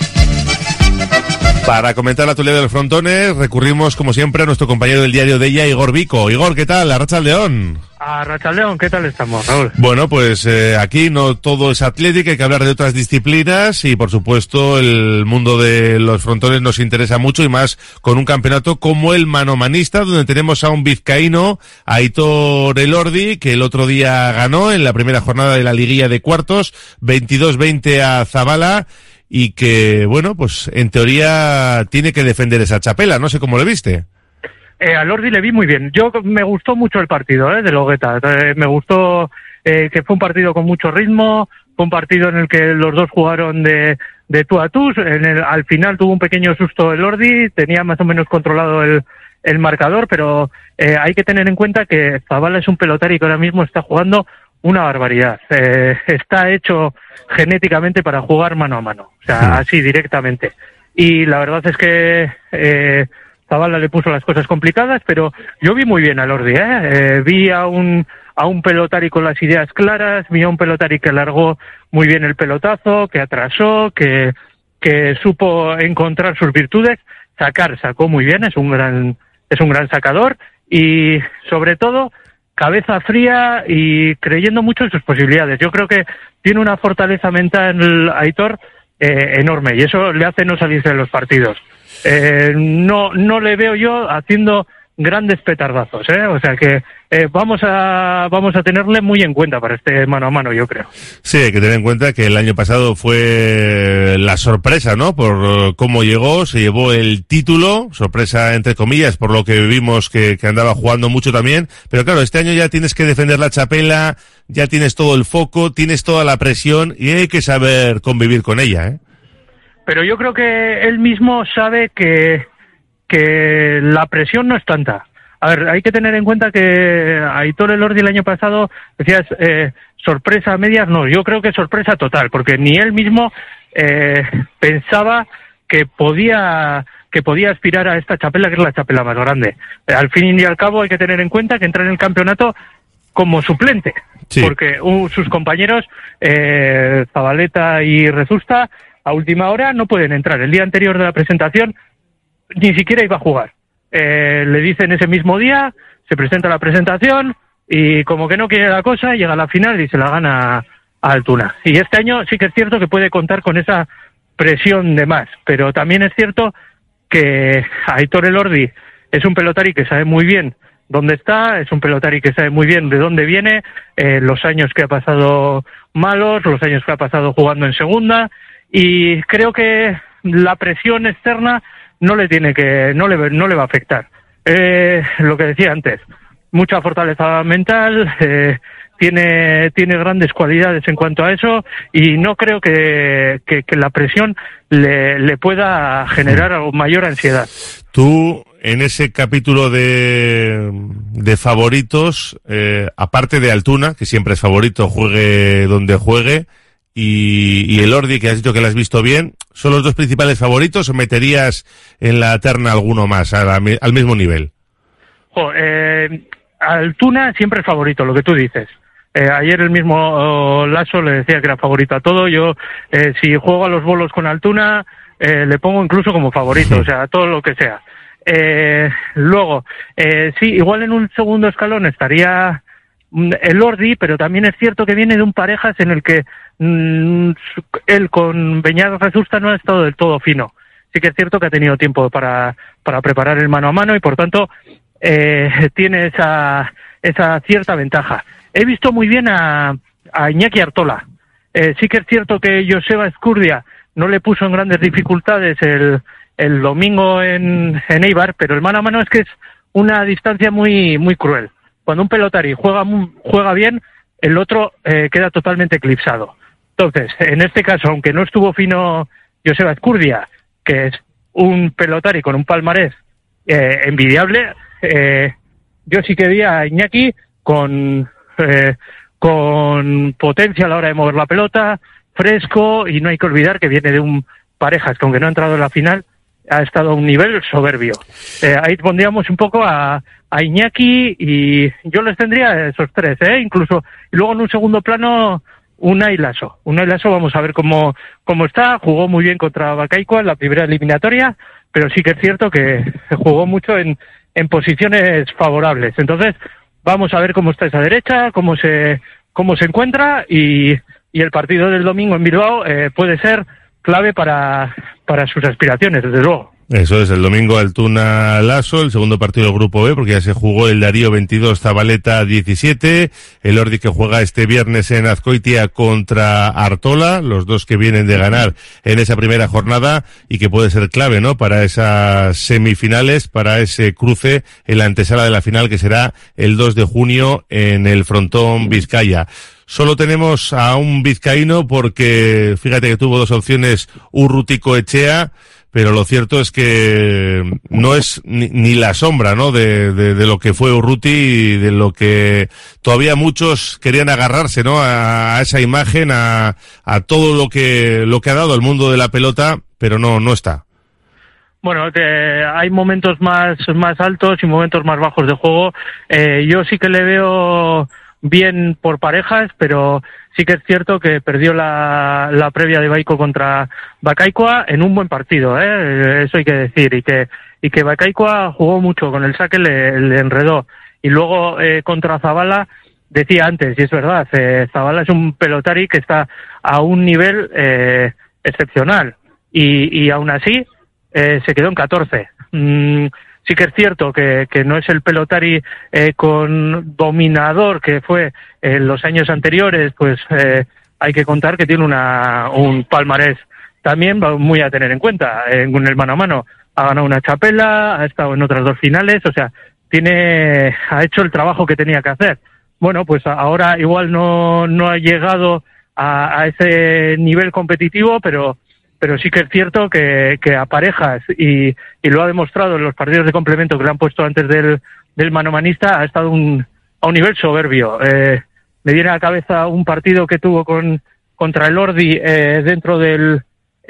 Para comentar la actualidad de los frontones, recurrimos como siempre a nuestro compañero del diario de ella, Igor Vico. Igor, ¿qué tal? Arratsaldeón. Arratsaldeón, ¿qué tal estamos, Raúl? Bueno, pues aquí no todo es Atlético, hay que hablar de otras disciplinas y por supuesto el mundo de los frontones nos interesa mucho y más con un campeonato como el manomanista, donde tenemos a un vizcaíno, Aitor Elordi, que el otro día ganó en la primera jornada de la liguilla de cuartos, 22-20 a Zabala, y que, bueno, pues en teoría tiene que defender esa chapela, no sé cómo lo viste. A Lordi le vi muy bien. Me gustó mucho el partido de Logueta. Me gustó que fue un partido con mucho ritmo, fue un partido en el que los dos jugaron de tú a tú. Al final tuvo un pequeño susto el Lordi, tenía más o menos controlado el marcador, pero hay que tener en cuenta que Zabala es un pelotario que ahora mismo está jugando una barbaridad. Está hecho genéticamente para jugar mano a mano, o sea, así directamente. Y la verdad es que Zabala le puso las cosas complicadas, pero yo vi muy bien a Lordi, vi a un pelotari con las ideas claras, vi a un pelotari que largó muy bien el pelotazo, que atrasó, que supo encontrar sus virtudes, sacó muy bien, es un gran sacador y sobre todo cabeza fría y creyendo mucho en sus posibilidades. Yo creo que tiene una fortaleza mental Aitor enorme y eso le hace no salirse de los partidos. No le veo yo haciendo grandes petardazos, o sea que vamos a tenerle muy en cuenta para este mano a mano, yo creo. Sí, hay que tener en cuenta que el año pasado fue la sorpresa, ¿no? Por cómo llegó, se llevó el título, sorpresa entre comillas, por lo que vimos que andaba jugando mucho también, pero claro, este año ya tienes que defender la chapela, ya tienes todo el foco, tienes toda la presión y hay que saber convivir con ella, Pero yo creo que él mismo sabe que la presión no es tanta. A ver, hay que tener en cuenta que Aitor Elordi el año pasado, decías, sorpresa a medias, no, yo creo que sorpresa total, porque ni él mismo pensaba que podía aspirar a esta chapela, que es la chapela más grande. Al fin y al cabo hay que tener en cuenta que entra en el campeonato como suplente. Sí. Porque sus compañeros, Zabaleta y Rezusta, a última hora no pueden entrar. El día anterior de la presentación ni siquiera iba a jugar. Le dicen ese mismo día, se presenta la presentación y como que no quiere la cosa, llega a la final y se la gana a Altuna. Y este año sí que es cierto que puede contar con esa presión de más, pero también es cierto que Aitor Elordi es un pelotari que sabe muy bien dónde está, es un pelotari que sabe muy bien de dónde viene, los años que ha pasado malos, los años que ha pasado jugando en segunda, y creo que la presión externa no le va a afectar. Lo que decía antes, mucha fortaleza mental, tiene grandes cualidades en cuanto a eso, y no creo que la presión le pueda generar mayor ansiedad. Tú, en ese capítulo de favoritos, aparte de Altuna, que siempre es favorito, juegue donde juegue, y Elordi, que has dicho que lo has visto bien, ¿son los dos principales favoritos o meterías en la terna alguno más al mismo nivel? Altuna siempre es favorito, lo que tú dices. Ayer el mismo Lasso le decía que era favorito a todo. Yo, si juego a los bolos con Altuna, le pongo incluso como favorito, o sea, todo lo que sea. Luego, sí, igual en un segundo escalón estaría Elordi, pero también es cierto que viene de un parejas en el que él con Beñat Rezusta no ha estado del todo fino. Sí que es cierto que ha tenido tiempo para preparar el mano a mano y por tanto tiene esa cierta ventaja. He visto muy bien a Iñaki Artola. Sí que es cierto que Joseba Ezcurdia no le puso en grandes dificultades el domingo en Eibar, pero el mano a mano es que es una distancia muy, muy cruel. Cuando un pelotari juega bien, el otro queda totalmente eclipsado. Entonces, en este caso, aunque no estuvo fino Joseba Ezcurdia, que es un pelotari con un palmarés envidiable, yo sí que vi a Iñaki con potencia a la hora de mover la pelota, fresco, y no hay que olvidar que viene de un parejas que aunque no ha entrado en la final, ha estado a un nivel soberbio. Ahí pondríamos un poco a Iñaki, y yo les tendría esos tres, incluso, y luego en un segundo plano Unai Lasso. Unai Lasso, vamos a ver cómo está. Jugó muy bien contra Bakaikua en la primera eliminatoria, pero sí que es cierto que jugó mucho en posiciones favorables. Entonces, vamos a ver cómo está esa derecha, cómo se encuentra, y el partido del domingo en Bilbao puede ser clave para sus aspiraciones, desde luego. Eso es, el domingo Altuna Lasso, el segundo partido del Grupo B, porque ya se jugó el Darío 22, Zabaleta 17, el Elordi que juega este viernes en Azkoitia contra Artola, los dos que vienen de ganar en esa primera jornada y que puede ser clave, ¿no?, para esas semifinales, para ese cruce en la antesala de la final que será el 2 de junio en el Frontón Vizcaya. Solo tenemos a un vizcaíno porque fíjate que tuvo dos opciones, Urruti-Coetxea, pero lo cierto es que no es ni la sombra, ¿no?, de lo que fue Urruti y de lo que todavía muchos querían agarrarse, ¿no?, a esa imagen, a todo lo que ha dado el mundo de la pelota, pero no está. Bueno, hay momentos más altos y momentos más bajos de juego. Yo sí que le veo bien por parejas, pero sí que es cierto que perdió la previa de Baiko contra Bakaikua en un buen partido, eso hay que decir, y que Bakaikua jugó mucho, con el saque le enredó, y luego contra Zabala, decía antes, y es verdad, Zabala es un pelotari que está a un nivel excepcional, y aún así se quedó en 14. Sí que es cierto que no es el pelotari con dominador que fue en los años anteriores, pues hay que contar que tiene un palmarés también muy a tener en cuenta. En el mano a mano ha ganado una chapela, ha estado en otras dos finales, o sea, ha hecho el trabajo que tenía que hacer. Bueno, pues ahora igual no ha llegado a ese nivel competitivo, pero sí que es cierto que a parejas, y lo ha demostrado en los partidos de complemento que le han puesto antes del manomanista, ha estado a un nivel soberbio. Me viene a la cabeza un partido que tuvo contra el Elordi dentro en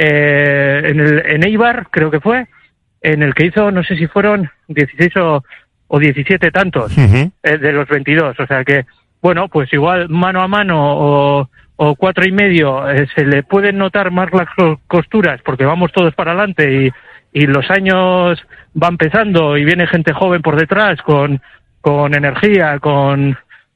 Eibar, creo que fue, en el que hizo, no sé si fueron 16 o 17 tantos de los 22. O sea que bueno, pues igual mano a mano o 4,5 se le pueden notar más las costuras porque vamos todos para adelante y los años van pesando y viene gente joven por detrás con energía, con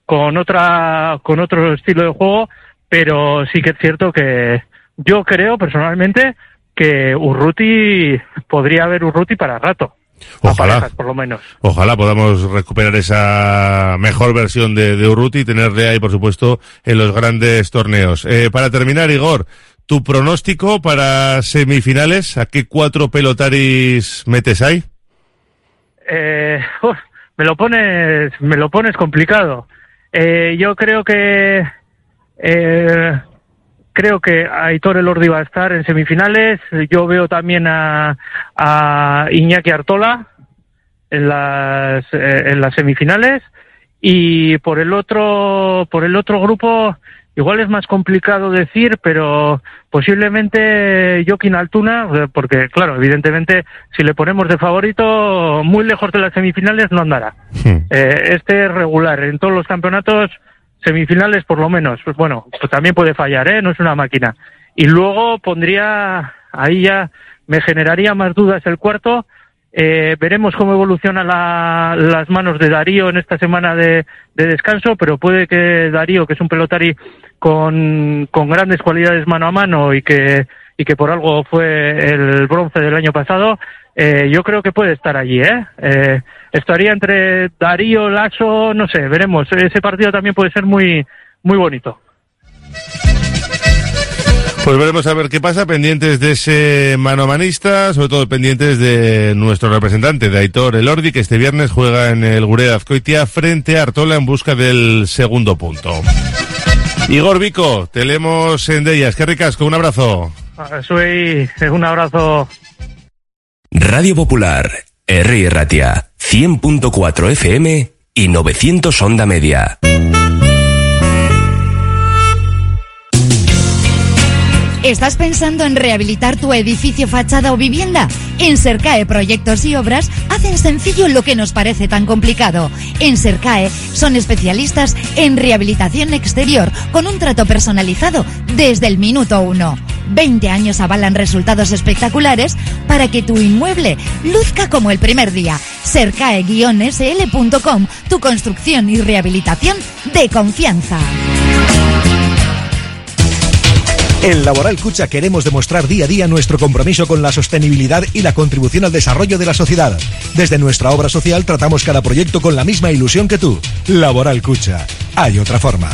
otro estilo de juego, pero sí que es cierto que yo creo personalmente que podría haber Urruti para rato. Ojalá, parejas, por lo menos. Ojalá podamos recuperar esa mejor versión de Urruti y tenerle ahí, por supuesto, en los grandes torneos. Para terminar, Igor, tu pronóstico para semifinales, ¿a qué 4 pelotaris metes ahí? Me lo pones complicado. Yo creo que Aitor Elordi va a estar en semifinales. Yo veo también a Iñaki Artola en las semifinales, y por el otro grupo igual es más complicado decir, pero posiblemente Joaquín Altuna, porque claro, evidentemente si le ponemos de favorito muy lejos de las semifinales no andará. Este es regular en todos los campeonatos. Semifinales por lo menos, pues bueno, pues también puede fallar, no es una máquina. Y luego ahí ya me generaría más dudas el cuarto. Veremos cómo evolucionan las manos de Darío en esta semana de descanso, pero puede que Darío, que es un pelotari con grandes cualidades mano a mano y que por algo fue el bronce del año pasado, yo creo que puede estar allí, estaría entre Darío, Lasso, no sé, veremos. Ese partido también puede ser muy, muy bonito. Pues veremos a ver qué pasa, pendientes de ese manomanista, sobre todo pendientes de nuestro representante, de Aitor Elordi, que este viernes juega en el Gureda de Azkoitia frente a Artola en busca del segundo punto. Igor Vico, te leemos en Dellas. Qué ricasco, un abrazo. Un abrazo. Radio Popular, Herri Ratia, 100.4 FM y 900 onda media. ¿Estás pensando en rehabilitar tu edificio, fachada o vivienda? En Sercae Proyectos y Obras hacen sencillo lo que nos parece tan complicado. En Sercae son especialistas en rehabilitación exterior con un trato personalizado desde el minuto 1. 20 años avalan resultados espectaculares para que tu inmueble luzca como el primer día. Sercae-sl.com, tu construcción y rehabilitación de confianza. En Laboral Cucha queremos demostrar día a día nuestro compromiso con la sostenibilidad y la contribución al desarrollo de la sociedad. Desde nuestra obra social tratamos cada proyecto con la misma ilusión que tú. Laboral Cucha. Hay otra forma.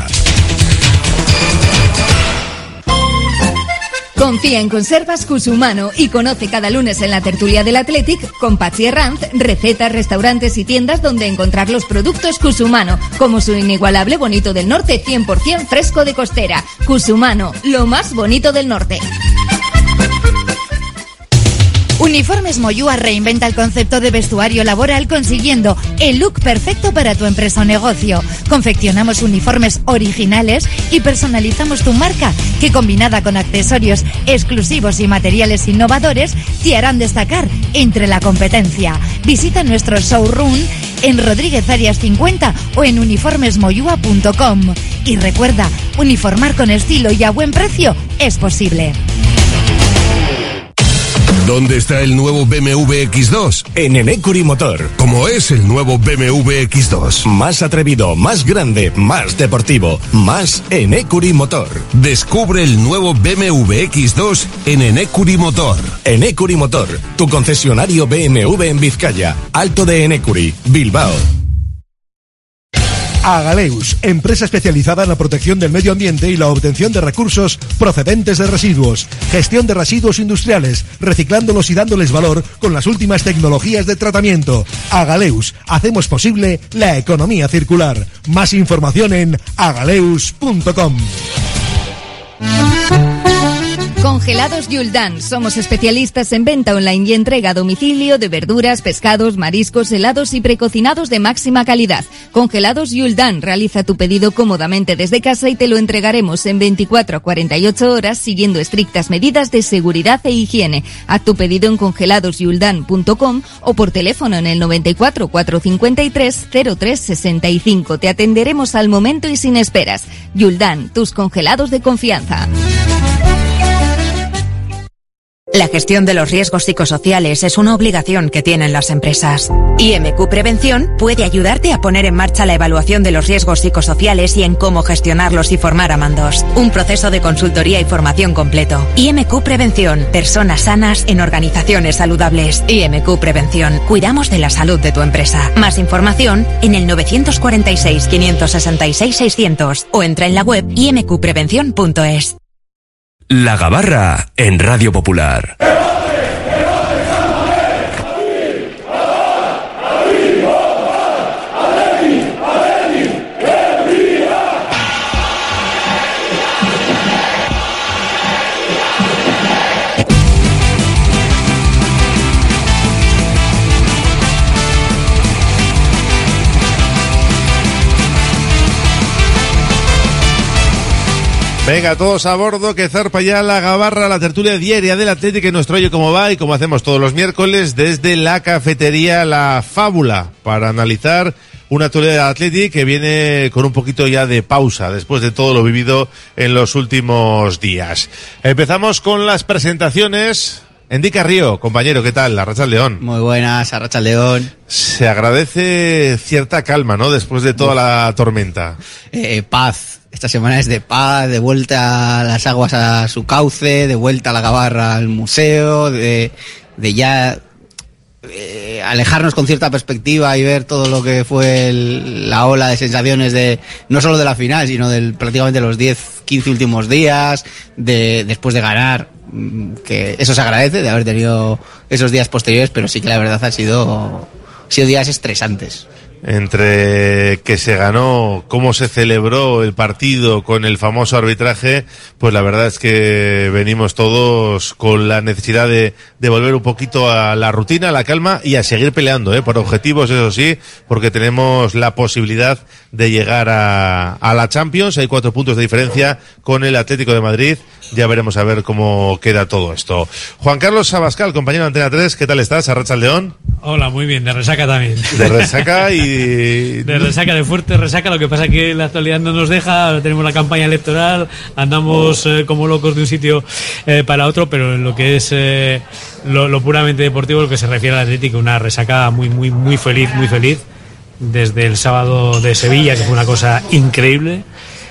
Confía en Conservas Cusumano y conoce cada lunes en la tertulia del Athletic con Patsy Herranz recetas, restaurantes y tiendas donde encontrar los productos Cusumano, como su inigualable bonito del norte 100% fresco de costera. Cusumano, lo más bonito del norte. Uniformes Moyúa reinventa el concepto de vestuario laboral consiguiendo el look perfecto para tu empresa o negocio. Confeccionamos uniformes originales y personalizamos tu marca, que combinada con accesorios exclusivos y materiales innovadores te harán destacar entre la competencia. Visita nuestro showroom en Rodríguez Arias 50 o en uniformesmoyua.com. Y recuerda, uniformar con estilo y a buen precio es posible. ¿Dónde está el nuevo BMW X2? En Enecuri Motor. ¿Cómo es el nuevo BMW X2? Más atrevido, más grande, más deportivo, más Enecuri Motor. Descubre el nuevo BMW X2 en Enecuri Motor. Enecuri Motor, tu concesionario BMW en Vizcaya, Alto de Enecuri, Bilbao. Agaleus, empresa especializada en la protección del medio ambiente y la obtención de recursos procedentes de residuos. Gestión de residuos industriales, reciclándolos y dándoles valor con las últimas tecnologías de tratamiento. Agaleus, hacemos posible la economía circular. Más información en agaleus.com. Congelados Yuldan. Somos especialistas en venta online y entrega a domicilio de verduras, pescados, mariscos, helados y precocinados de máxima calidad. Congelados Yuldan. Realiza tu pedido cómodamente desde casa y te lo entregaremos en 24 a 48 horas siguiendo estrictas medidas de seguridad e higiene. Haz tu pedido en congeladosyuldan.com o por teléfono en el 94 453 0365. Te atenderemos al momento y sin esperas. Yuldan, tus congelados de confianza. La gestión de los riesgos psicosociales es una obligación que tienen las empresas. IMQ Prevención puede ayudarte a poner en marcha la evaluación de los riesgos psicosociales y en cómo gestionarlos y formar a mandos. Un proceso de consultoría y formación completo. IMQ Prevención. Personas sanas en organizaciones saludables. IMQ Prevención. Cuidamos de la salud de tu empresa. Más información en el 946 566 600 o entra en la web imqprevención.es. La Gabarra en Radio Popular. Venga, todos a bordo, que zarpa ya la Gabarra, la tertulia diaria del Atlético en nuestro Oye Cómo Va, y como hacemos todos los miércoles, desde la cafetería La Fábula, para analizar una actualidad del Atlético que viene con un poquito ya de pausa, después de todo lo vivido en los últimos días. Empezamos con las presentaciones. Endica Río, compañero, ¿qué tal? Arratsaldeón. Muy buenas, Arratsaldeón. Se agradece cierta calma, ¿no?, después de toda la tormenta. Paz. Esta semana es de paz, de vuelta a las aguas a su cauce, de vuelta a la Gabarra al museo, de ya alejarnos con cierta perspectiva y ver todo lo que fue la ola de sensaciones de no solo de la final, sino de prácticamente los 10-15 últimos días, después de ganar, que eso se agradece, de haber tenido esos días posteriores, pero sí que la verdad han sido días estresantes. Entre que se ganó, cómo se celebró el partido con el famoso arbitraje, pues la verdad es que venimos todos con la necesidad de volver un poquito a la rutina, a la calma y a seguir peleando, por objetivos, eso sí, porque tenemos la posibilidad de llegar a la Champions. Hay 4 puntos de diferencia con el Atlético de Madrid. Ya veremos a ver cómo queda todo esto. Juan Carlos Abascal, compañero de Antena 3, ¿qué tal estás? Arratsaldeón. Hola, muy bien, de resaca también. De resaca y... De resaca, de fuerte resaca, lo que pasa es que la actualidad no nos deja, tenemos la campaña electoral, andamos como locos de un sitio para otro, pero en lo que es lo puramente deportivo, lo que se refiere al Atlético, una resaca muy feliz, desde el sábado de Sevilla, que fue una cosa increíble,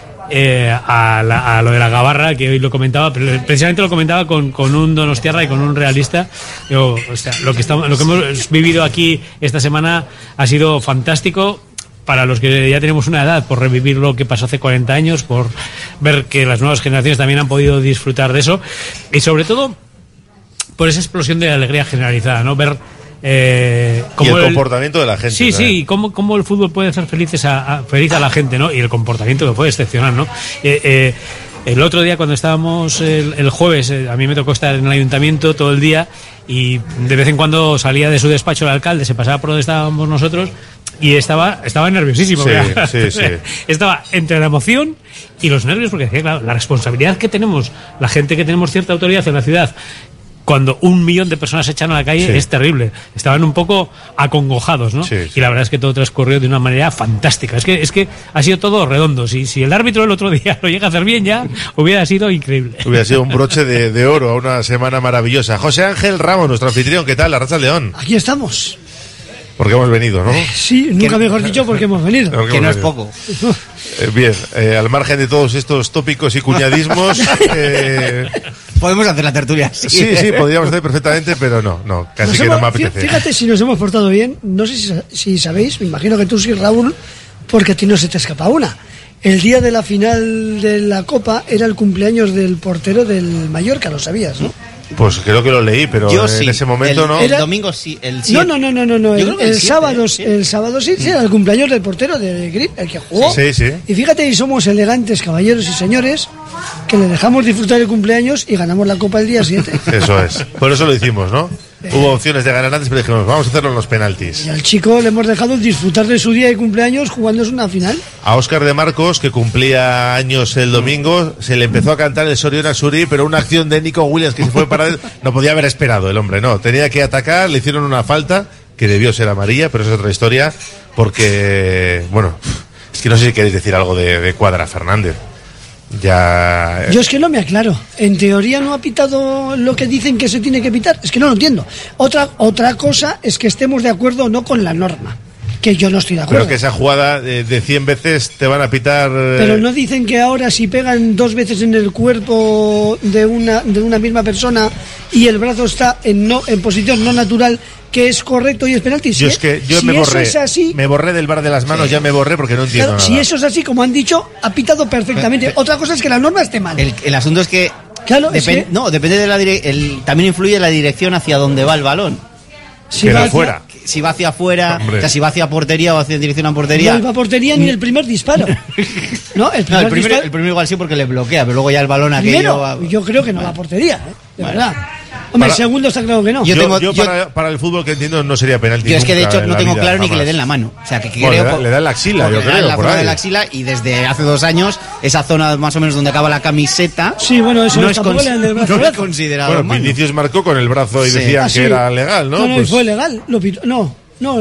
a lo de la Gabarra, que hoy lo comentaba, pero precisamente lo comentaba con un donostiarra y con un realista. Digo, o sea, lo que hemos vivido aquí esta semana ha sido fantástico para los que ya tenemos una edad, por revivir lo que pasó hace 40 años, por ver que las nuevas generaciones también han podido disfrutar de eso, y sobre todo por esa explosión de alegría generalizada, ¿no? Ver y el comportamiento de la gente. Sí, cómo el fútbol puede hacer feliz a la gente, ¿no? Y el comportamiento que fue excepcional, ¿no? El otro día, cuando estábamos el jueves, a mí me tocó estar en el ayuntamiento todo el día, y de vez en cuando salía de su despacho el alcalde, se pasaba por donde estábamos nosotros y estaba nerviosísimo. Sí. Estaba entre la emoción y los nervios, porque decía, claro, la responsabilidad que tenemos, la gente que tenemos cierta autoridad en la ciudad, cuando 1 millón de personas se echan a la calle, es terrible. Estaban un poco acongojados, ¿no? Sí. Y la verdad es que todo transcurrió de una manera fantástica. Es que ha sido todo redondo. Si el árbitro el otro día lo llega a hacer bien, ya hubiera sido increíble. Hubiera sido un broche de oro a una semana maravillosa. José Ángel Ramos, nuestro anfitrión, ¿qué tal? Arratsaldeón. Aquí estamos. Porque hemos venido, ¿no? Sí, nunca mejor dicho, porque hemos venido. Que no es poco. Bien, al margen de todos estos tópicos y cuñadismos... Podemos hacer la tertulia. Sí, podríamos hacer perfectamente, pero no, casi que no me apetece. Fíjate si nos hemos portado bien. No sé si sabéis, me imagino que tú sí, Raúl, porque a ti no se te escapa una. El día de la final de la Copa era el cumpleaños del portero del Mallorca, lo sabías, ¿no? Pues creo que lo leí, pero yo en ese momento no. El domingo sí, el 7. No. El sábado sí, era el cumpleaños del portero de Grip, el que jugó. Sí. Y fíjate, y somos elegantes caballeros y señores, que le dejamos disfrutar el cumpleaños y ganamos la Copa el día 7. Eso es. Por eso lo hicimos, ¿no? Hubo opciones de ganar antes, pero dijimos, vamos a hacerlo en los penaltis. Y al chico le hemos dejado disfrutar de su día de cumpleaños jugándose una final. A Óscar de Marcos, que cumplía años el domingo, se le empezó a cantar el Soriona Suri, pero una acción de Nico Williams que se fue para él, no podía haber esperado el hombre, no. Tenía que atacar, le hicieron una falta, que debió ser amarilla, pero es otra historia, porque, bueno, es que no sé si queréis decir algo de Cuadra Fernández. Ya. Yo es que no me aclaro. En teoría no ha pitado lo que dicen que se tiene que pitar. Es que no lo entiendo. Otra cosa es que estemos de acuerdo o no con la norma. Que yo no estoy de acuerdo. Pero que esa jugada de 100 veces te van a pitar. Pero no dicen que ahora si pegan 2 veces en el cuerpo de una misma persona y el brazo está en posición no natural, que es correcto y es penalti. Yo es que yo si me borré. Eso es así, me borré del bar de las manos, ya me borré porque no entiendo claro, nada. Si eso es así, como han dicho, ha pitado perfectamente. Otra cosa es que la norma esté mal. El asunto es que. Claro, no, depende de la también influye la dirección hacia donde va el balón. Si va afuera. Si va hacia afuera, o sea, si va hacia portería o hacia en dirección a portería. No iba a portería ni el primer disparo. ¿No? El primero igual sí porque le bloquea, pero luego ya el balón aquello. Yo creo que no va a portería, de verdad. Hombre, el segundo está claro que no. Para el fútbol que entiendo no sería penalti. Yo es que de hecho no tengo claro jamás. ni que le den la mano. O sea, que creo le dan la axila, yo creo. La zona de la axila y desde hace 2 años esa zona más o menos donde acaba la camiseta. Sí, bueno, eso no es considerado. Bueno, Vinicius marcó con el brazo y decían que era legal, ¿no? No, pues fue legal. No,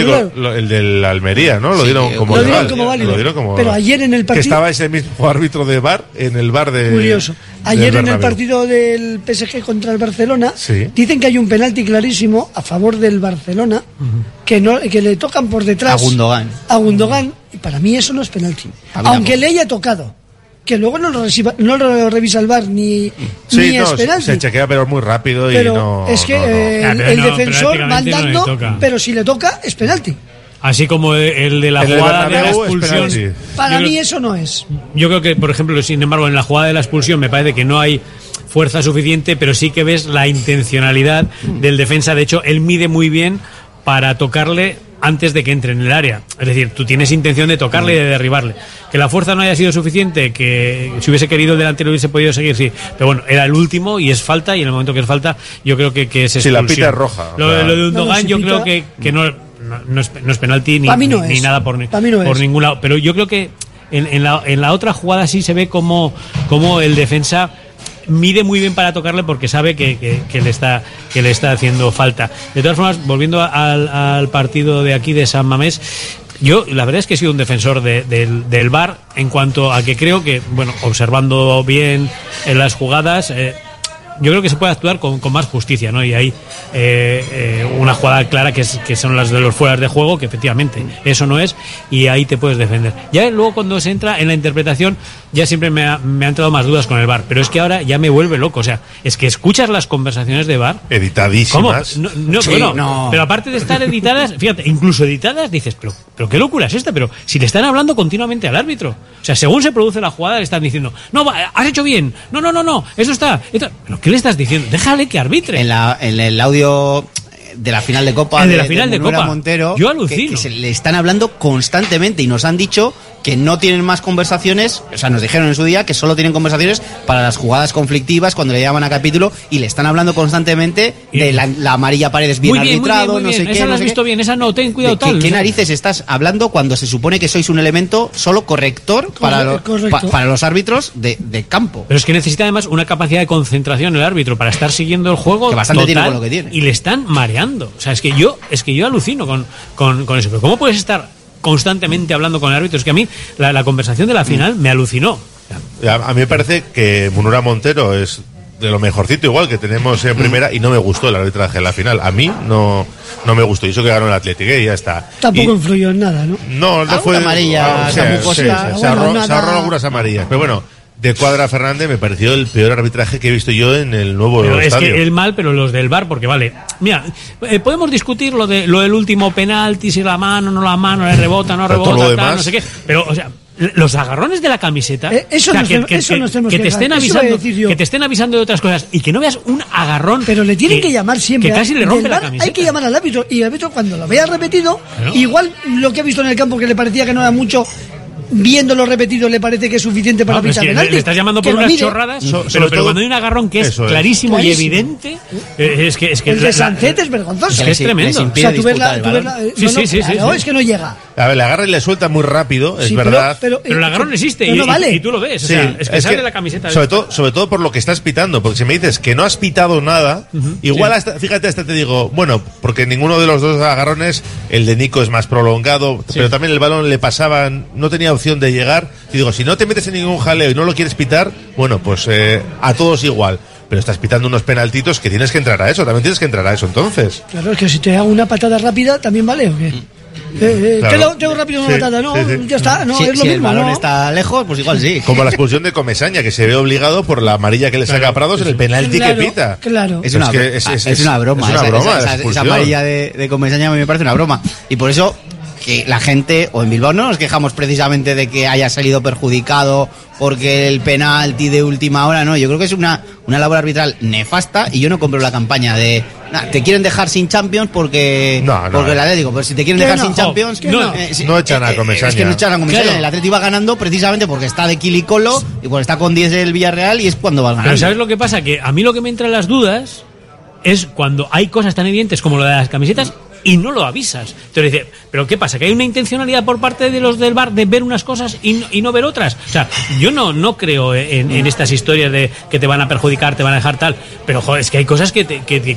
el del Almería, ¿no? Lo dieron como válido. Pero ayer en el partido. Que estaba ese mismo árbitro de VAR en el VAR de. Curioso. Ayer en el partido del PSG contra el Barcelona, dicen que hay un penalti clarísimo a favor del Barcelona, que le tocan por detrás. A Gundogan. Y para mí eso no es penalti. Aunque le haya tocado. Que luego no lo revisa el VAR ni es penalti. Se chequea pero muy rápido pero y no. Es que el defensor va andando, pero si le toca es penalti. Así como el de la jugada de la expulsión. Para mí eso no es. Yo creo que, por ejemplo, sin embargo, en la jugada de la expulsión me parece que no hay fuerza suficiente, pero sí que ves la intencionalidad del defensa. De hecho, él mide muy bien para tocarle antes de que entre en el área. Es decir, tú tienes intención de tocarle y de derribarle. Que la fuerza no haya sido suficiente, que si hubiese querido el delantero hubiese podido seguir, sí. Pero bueno, era el último y es falta, y en el momento que es falta, yo creo que es expulsión. Si la pita es roja. Lo de Gundogan yo creo que no es penalti ni nada por ningún lado. Pero yo creo que en la otra jugada sí se ve como el defensa mide muy bien para tocarle porque sabe que le está haciendo falta. De todas formas, volviendo al partido de aquí de San Mamés, yo la verdad es que he sido un defensor del VAR en cuanto a que creo que, bueno, observando bien en las jugadas, yo creo que se puede actuar con más justicia, ¿no? Y hay una jugada clara que son las de los fueras de juego, que efectivamente eso no es, y ahí te puedes defender. Ya luego cuando se entra en la interpretación, ya siempre me ha entrado más dudas con el VAR, pero es que ahora ya me vuelve loco. O sea, es que escuchas las conversaciones de VAR editadísimas. ¿Cómo? No. Pero aparte de estar editadas, fíjate, incluso editadas, dices, pero qué locura es esta, pero si le están hablando continuamente al árbitro. O sea, según se produce la jugada, le están diciendo, no, has hecho bien, no, eso está. ¿Pero qué le estás diciendo? Déjale que arbitre. En el audio de la final de Copa de la final de Copa Montero, yo alucino que se le están hablando constantemente y nos han dicho que no tienen más conversaciones. O sea, nos dijeron en su día que solo tienen conversaciones para las jugadas conflictivas cuando le llaman a capítulo, y le están hablando constantemente de la amarilla Paredes bien arbitrado, muy bien. No sé qué. Esa la has visto bien, esa no, ten cuidado tal. ¿Qué narices estás hablando cuando se supone que sois un elemento solo corrector para los árbitros de campo? Pero es que necesita además una capacidad de concentración el árbitro para estar siguiendo el juego que bastante total, tiene con lo que tiene. Y le están mareando. O sea, es que yo alucino con eso. Pero ¿cómo puedes estar constantemente hablando con el árbitro? Es que a mí la conversación de la final me alucinó. A mí me parece que Munura Montero es de lo mejorcito igual que tenemos en primera, y no me gustó el arbitraje en la final. A mí no me gustó, y eso que ganó el Atlético y ya está. Tampoco influyó en nada, ¿no? No fue amarilla, se ahorró algunas amarillas, pero bueno. De Cuadra Fernández me pareció el peor arbitraje que he visto yo en el nuevo estadio. Es que el mal, pero los del VAR, porque vale, mira, podemos discutir lo del último penalti, si la mano, no la mano, le rebota, no rebota, tal, no sé qué, pero, o sea, los agarrones de la camiseta, que te estén avisando de otras cosas y que no veas un agarrón, pero le tienen que llamar siempre, que casi le rompe la camiseta. Hay que llamar al árbitro, y el árbitro cuando lo vea repetido, igual lo que ha visto en el campo que le parecía que no era mucho, viéndolo repetido le parece que es suficiente para pitar penalti. Le estás llamando por unas chorradas, pero cuando hay un agarrón que es clarísimo y evidente, es que el de Sancet es vergonzoso. Es tremendo. O sea, tú ves sí, es que no llega. A ver, le agarra y le suelta muy rápido, es verdad. Pero el agarrón existe y tú lo ves. O sea, es que sale la camiseta. Sobre todo por lo que estás pitando, porque si me dices que no has pitado nada, igual hasta, fíjate, hasta te digo, bueno, porque ninguno de los dos agarrones, el de Nico es más prolongado, pero también el balón le pasaba, no tenía opción de llegar. Y digo, si no te metes en ningún jaleo y no lo quieres pitar, bueno, pues a todos igual. Pero estás pitando unos penaltitos que tienes que entrar a eso, también tienes que entrar a eso entonces. Claro, es que si te hago una patada rápida, ¿también vale o qué? Claro. Tengo rápido una patada, ¿no? Ya está, no, es lo si mismo. El balón ¿no? está lejos, pues igual sí. Como la expulsión de Comesaña, que se ve obligado por la amarilla que le saca a Prados en el penalti que pita. Claro. Es una broma. Esa amarilla de Comesaña a mí me parece una broma. Y por eso que la gente, o en Bilbao no nos quejamos precisamente de que haya salido perjudicado porque el penalti de última hora, no, yo creo que es una labor arbitral nefasta y yo no compro la campaña de te quieren dejar sin Champions porque el Atlético, pero si te quieren dejar sin Champions no echan a Comesaña. Es que no echan a Comesaña, claro. El Atlético iba ganando precisamente porque está de Quilicolo y porque está con 10 el Villarreal y es cuando va ganando. Pero ¿sabes lo que pasa? Que a mí lo que me entra en las dudas es cuando hay cosas tan evidentes como lo de las camisetas y no lo avisas. Te dice, ¿pero qué pasa? ¿Que hay una intencionalidad por parte de los del VAR de ver unas cosas y no ver otras? O sea, yo no creo en estas historias de que te van a perjudicar, te van a dejar tal, pero joder, es que hay cosas que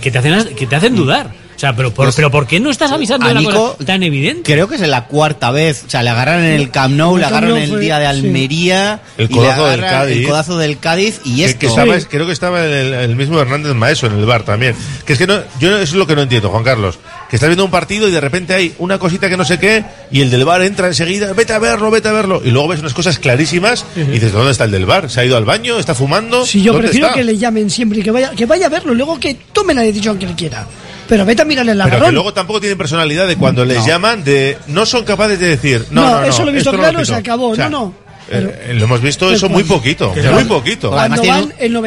te hacen dudar. O sea, pero ¿por qué no estás avisando de una cosa tan evidente? Creo que es la cuarta vez. O sea, le agarraron en el Camp Nou, le agarraron el día de Almería, el codazo del Cádiz. El codazo del Cádiz y esto. Creo que estaba el mismo Hernández Maeso en el VAR también. Que es que yo eso es lo que no entiendo, Juan Carlos. Que estás viendo un partido y de repente hay una cosita que no sé qué y el del VAR entra enseguida, vete a verlo. Y luego ves unas cosas clarísimas y dices, ¿dónde está el del VAR? ¿Se ha ido al baño? ¿Está fumando? Sí, yo prefiero que le llamen siempre y que vaya a verlo y luego que tome la decisión que él quiera. Pero vete a mirarle el agarrón. Pero que luego tampoco tienen personalidad de cuando les llaman, no son capaces de decir, no, eso lo he visto claro, se acabó, o sea, Pero, lo hemos visto eso muy poquito. Cuando van el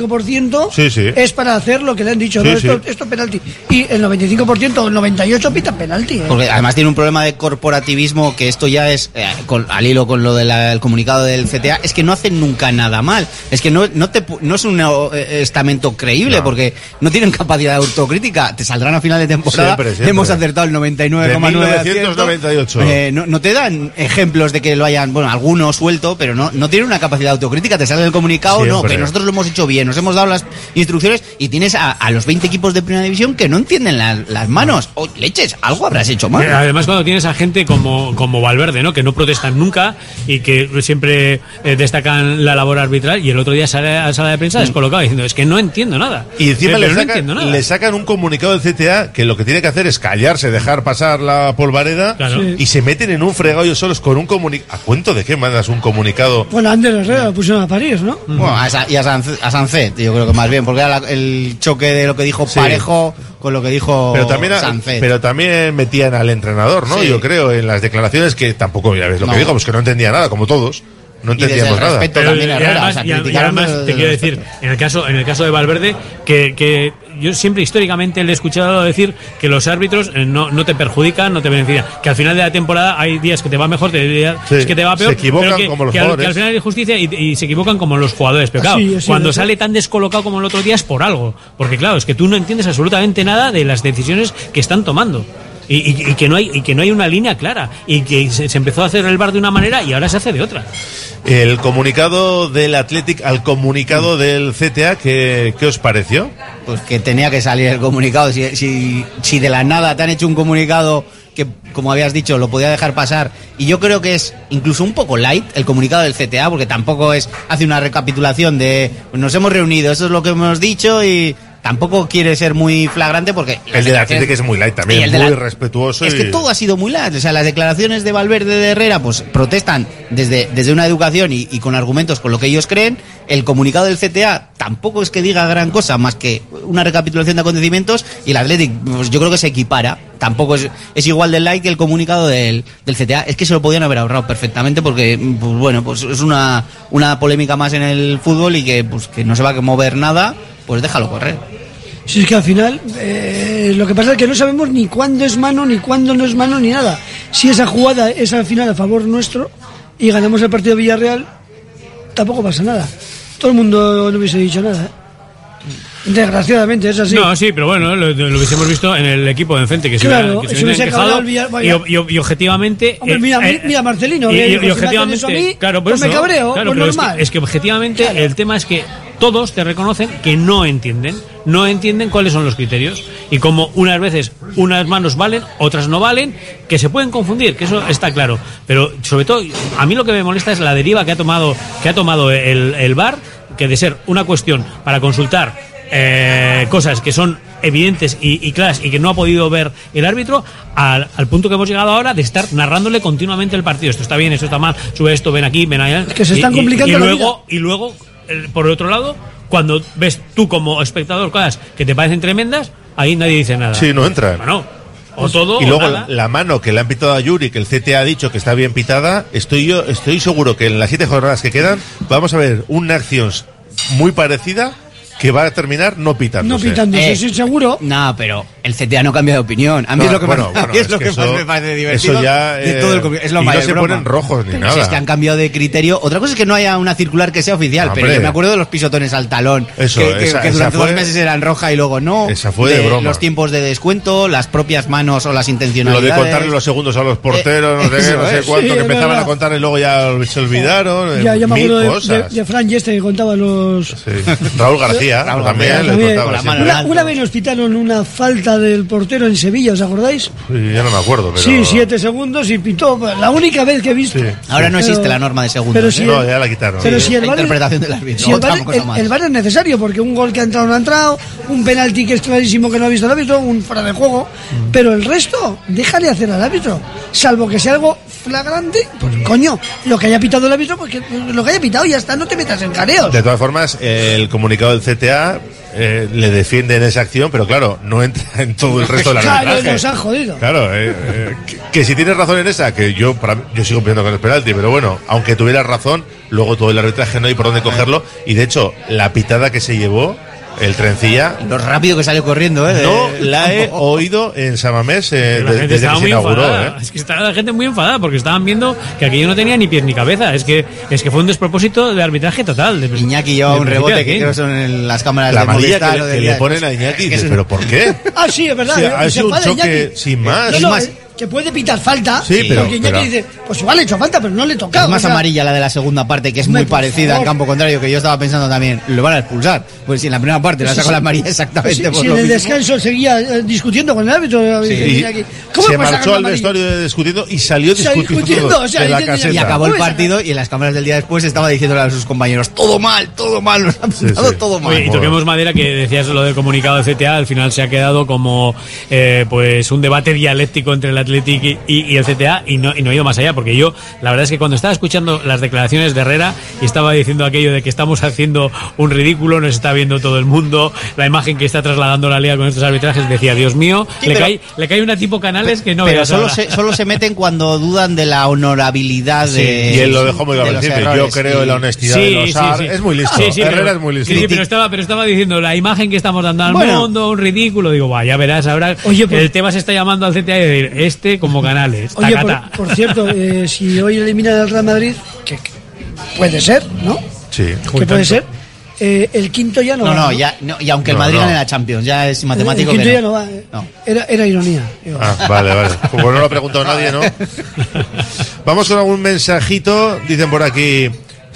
95% es para hacer lo que le han dicho, esto es penalti. Y el 95% o el 98% pitan penalti. Porque además tiene un problema de corporativismo que esto ya es, al hilo con lo del comunicado del CTA, es que no hacen nunca nada mal. Es que no es un estamento creíble porque no tienen capacidad de autocrítica. Te saldrán a final de temporada. Siempre. Hemos acertado el 99,9%. No te dan ejemplos de que lo hayan, bueno, algunos pero no tiene una capacidad de autocrítica, te sale el comunicado, que nosotros lo hemos hecho bien, nos hemos dado las instrucciones y tienes a los 20 equipos de primera división que no entienden las manos. Leches, algo habrás hecho mal. Además, cuando tienes a gente como Valverde, ¿no? Que no protestan nunca y que siempre destacan la labor arbitral y el otro día sale a sala de prensa descolocado diciendo, es que no entiendo nada. Y encima le sacan un comunicado del CTA que lo que tiene que hacer es callarse, dejar pasar la polvareda y se meten en un fregado ellos solos con un comunicado. ¿A cuento de qué mandas un comunicado? Bueno, Ander Herrera lo pusieron a París, ¿no? Bueno, y a Sancet, yo creo que más bien, porque era el choque de lo que dijo Parejo con lo que dijo Sancet. Pero también metían al entrenador, ¿no? Yo creo, en las declaraciones que tampoco, ya ves lo que digo, pues que no entendía nada, como todos. No entendíamos nada. Pero además te quiero decir, en el caso de Valverde, que yo siempre históricamente le he escuchado decir que los árbitros no te perjudican, no te benefician, que al final de la temporada hay días que te va mejor, días que te va peor, se equivocan pero como los jugadores. Que al final hay justicia y se equivocan como los jugadores, pero claro, cuando sale tan descolocado como el otro día es por algo, porque claro, es que tú no entiendes absolutamente nada de las decisiones que están tomando. Y que no hay una línea clara y que se empezó a hacer el VAR de una manera y ahora se hace de otra. El comunicado del Athletic al comunicado del CTA, ¿qué os pareció? Pues que tenía que salir el comunicado. Si de la nada te han hecho un comunicado que, como habías dicho, lo podía dejar pasar, y yo creo que es incluso un poco light el comunicado del CTA, porque tampoco hace una recapitulación de nos hemos reunido, eso es lo que hemos dicho y tampoco quiere ser muy flagrante porque el de la Atlético es muy light también, muy respetuoso. Es que todo ha sido muy light, o sea, las declaraciones de Valverde, de Herrera, pues protestan desde una educación y con argumentos con lo que ellos creen. El comunicado del CTA tampoco es que diga gran cosa, más que una recapitulación de acontecimientos, y el Athletic, pues yo creo que se equipara. Tampoco es igual de light que el comunicado del CTA. Es que se lo podían haber ahorrado perfectamente porque, pues bueno, pues es una polémica más en el fútbol y que no se va a mover nada, pues déjalo correr. Si es que al final lo que pasa es que no sabemos ni cuándo es mano, ni cuándo no es mano, ni nada. Si esa jugada es al final a favor nuestro, y ganamos el partido de Villarreal, tampoco pasa nada. Todo el mundo no hubiese dicho nada, ¿eh? Desgraciadamente es así. No, sí, pero bueno, lo hubiésemos visto en el equipo de enfrente, que claro, se hubieran quejado y objetivamente... Hombre, mira Marcelino, y objetivamente, a mí, claro, por pues eso, me cabreo, claro, pues normal. Es que objetivamente claro. El tema es que todos te reconocen que no entienden cuáles son los criterios y como unas veces unas manos valen, otras no valen, que se pueden confundir, que eso está claro, pero sobre todo a mí lo que me molesta es la deriva que ha tomado el VAR, que de ser una cuestión para consultar cosas que son evidentes y claras y que no ha podido ver el árbitro, al punto que hemos llegado ahora de estar narrándole continuamente el partido. Esto está bien, esto está mal, sube esto, ven aquí, ven allá. Es que se están complicando la vida. Y luego, por otro lado, cuando ves tú como espectador cosas que te parecen tremendas, ahí nadie dice nada. Sí, no entra. Bueno, o todo, y luego o nada. la mano que le han pitado a Yuri, que el CTA ha dicho que está bien pitada, estoy seguro que en las 7 jornadas que quedan vamos a ver una acción muy parecida que va a terminar no pitándose. No pitándose, sí, seguro. No, pero el CTA no cambia de opinión. A mí es lo que, más me parece divertido. Eso ya, de todo es lo y mayor no se broma. ponen rojos ni pero nada. Si es que han cambiado de criterio. Otra cosa es que no haya una circular que sea oficial, pero yo me acuerdo de los pisotones al talón, eso, que durante 2 meses eran roja y luego no. Esa fue de broma. Los tiempos de descuento, las propias manos o las intencionalidades. Lo de contarle los segundos a los porteros, no sé qué, no sé cuánto, que empezaban a contar y luego ya se olvidaron. Ya me acuerdo de Fran Yeste que contaba los... Sí. Raúl García también. Una vez nos pitaron una falta del portero en Sevilla, ¿os acordáis? Sí, ya no me acuerdo, pero... Sí, 7 segundos y pitó. La única vez que he visto. Sí. Ahora no existe la norma de segundos. Pero si no, ya la quitaron. Pero si el VAR, interpretación del árbitro. Si el VAR es necesario, porque un gol que ha entrado no ha entrado, un penalti que es clarísimo que no ha visto el árbitro, un fuera de juego. Pero el resto, déjale hacer al árbitro. Salvo que sea algo flagrante, pues coño, lo que haya pitado el árbitro, pues lo que haya pitado ya está, no te metas en careos. De todas formas, el comunicado del CTA le defiende en esa acción, pero claro, no entra en todo el resto de la arbitraje. Claro, nos han jodido. Claro, que si tienes razón en esa, que yo sigo pidiendo con el penalti, pero bueno, aunque tuvieras razón, luego todo el arbitraje no hay por dónde cogerlo, y de hecho, la pitada que se llevó el Trencilla, lo rápido que salió corriendo, no la he oído en Samamés desde que se inauguró. Es que estaba la gente muy enfadada porque estaban viendo que aquello no tenía ni pies ni cabeza. Es que fue un despropósito de arbitraje total. Iñaki lleva un rebote que creo son en las cámaras la de Movistar que le ponen a Iñaki y dices, ¿pero por qué? Ah, sí, es verdad. Sí, ha sido un choque sin más. No, que puede pitar falta, sí, porque Iñaki dice, pues igual le he hecho falta, pero no le he tocado. Es más amarilla la de la segunda parte, que es muy parecida al campo contrario, que yo estaba pensando también, lo van a expulsar. Pues si en la primera parte la sacó la amarilla exactamente por si en el descanso seguía discutiendo con el árbitro. ¿Cómo se marchó al vestuario discutiendo y salió discutiendo de la caseta. Y acabó el partido y en las cámaras del día después estaba diciéndole a sus compañeros, todo mal, nos ha pintado todo mal. Y toquemos madera, que decías lo del comunicado del CTA, al final se ha quedado como pues un debate dialéctico entre el Athletic y el CTA y no he ido más allá, porque yo la verdad es que cuando estaba escuchando las declaraciones de Herrera y estaba diciendo aquello de que estamos haciendo un ridículo, nos está viendo todo el mundo, la imagen que está trasladando la liga con estos arbitrajes, decía, Dios mío, sí, le cae una tipo Canales que no pero solo se meten cuando dudan de la honorabilidad de y él lo dejó muy simple, yo creo en la honestidad de los AR, es muy listo, Herrera es muy listo. Sí, pero estaba diciendo la imagen que estamos dando al mundo, un ridículo, digo, ya verás ahora. Oye, el tema se está llamando al CTA y decir, como Canales. Oye, por cierto, si hoy eliminan al Real Madrid, que puede ser, ¿no? Sí. Que puede ser. El quinto ya no va. No, y aunque el Madrid gane la Champions, ya es matemático. El quinto ya no va. Era ironía. Vale. Pues no lo ha preguntado nadie, ¿no? Vamos con algún mensajito. Dicen por aquí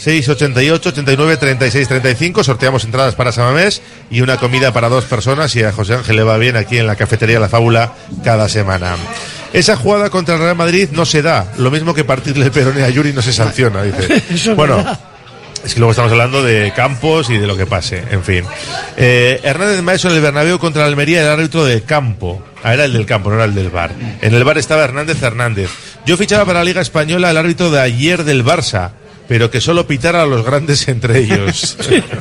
688 89 36 35. Sorteamos entradas para Samamés y una comida para 2 personas. Y a José Ángel le va bien aquí en la cafetería La Fábula cada semana. Esa jugada contra el Real Madrid no se da. Lo mismo que partirle el peroné a Yuri no se sanciona, dice. Bueno, es que luego estamos hablando de campos y de lo que pase, en fin. Hernández Maeso en el Bernabéu contra el Almería, el árbitro del campo. Era el del campo, no era el del VAR. En el VAR estaba Hernández. Yo fichaba para la Liga Española al árbitro de ayer del Barça, pero que solo pitara a los grandes entre ellos.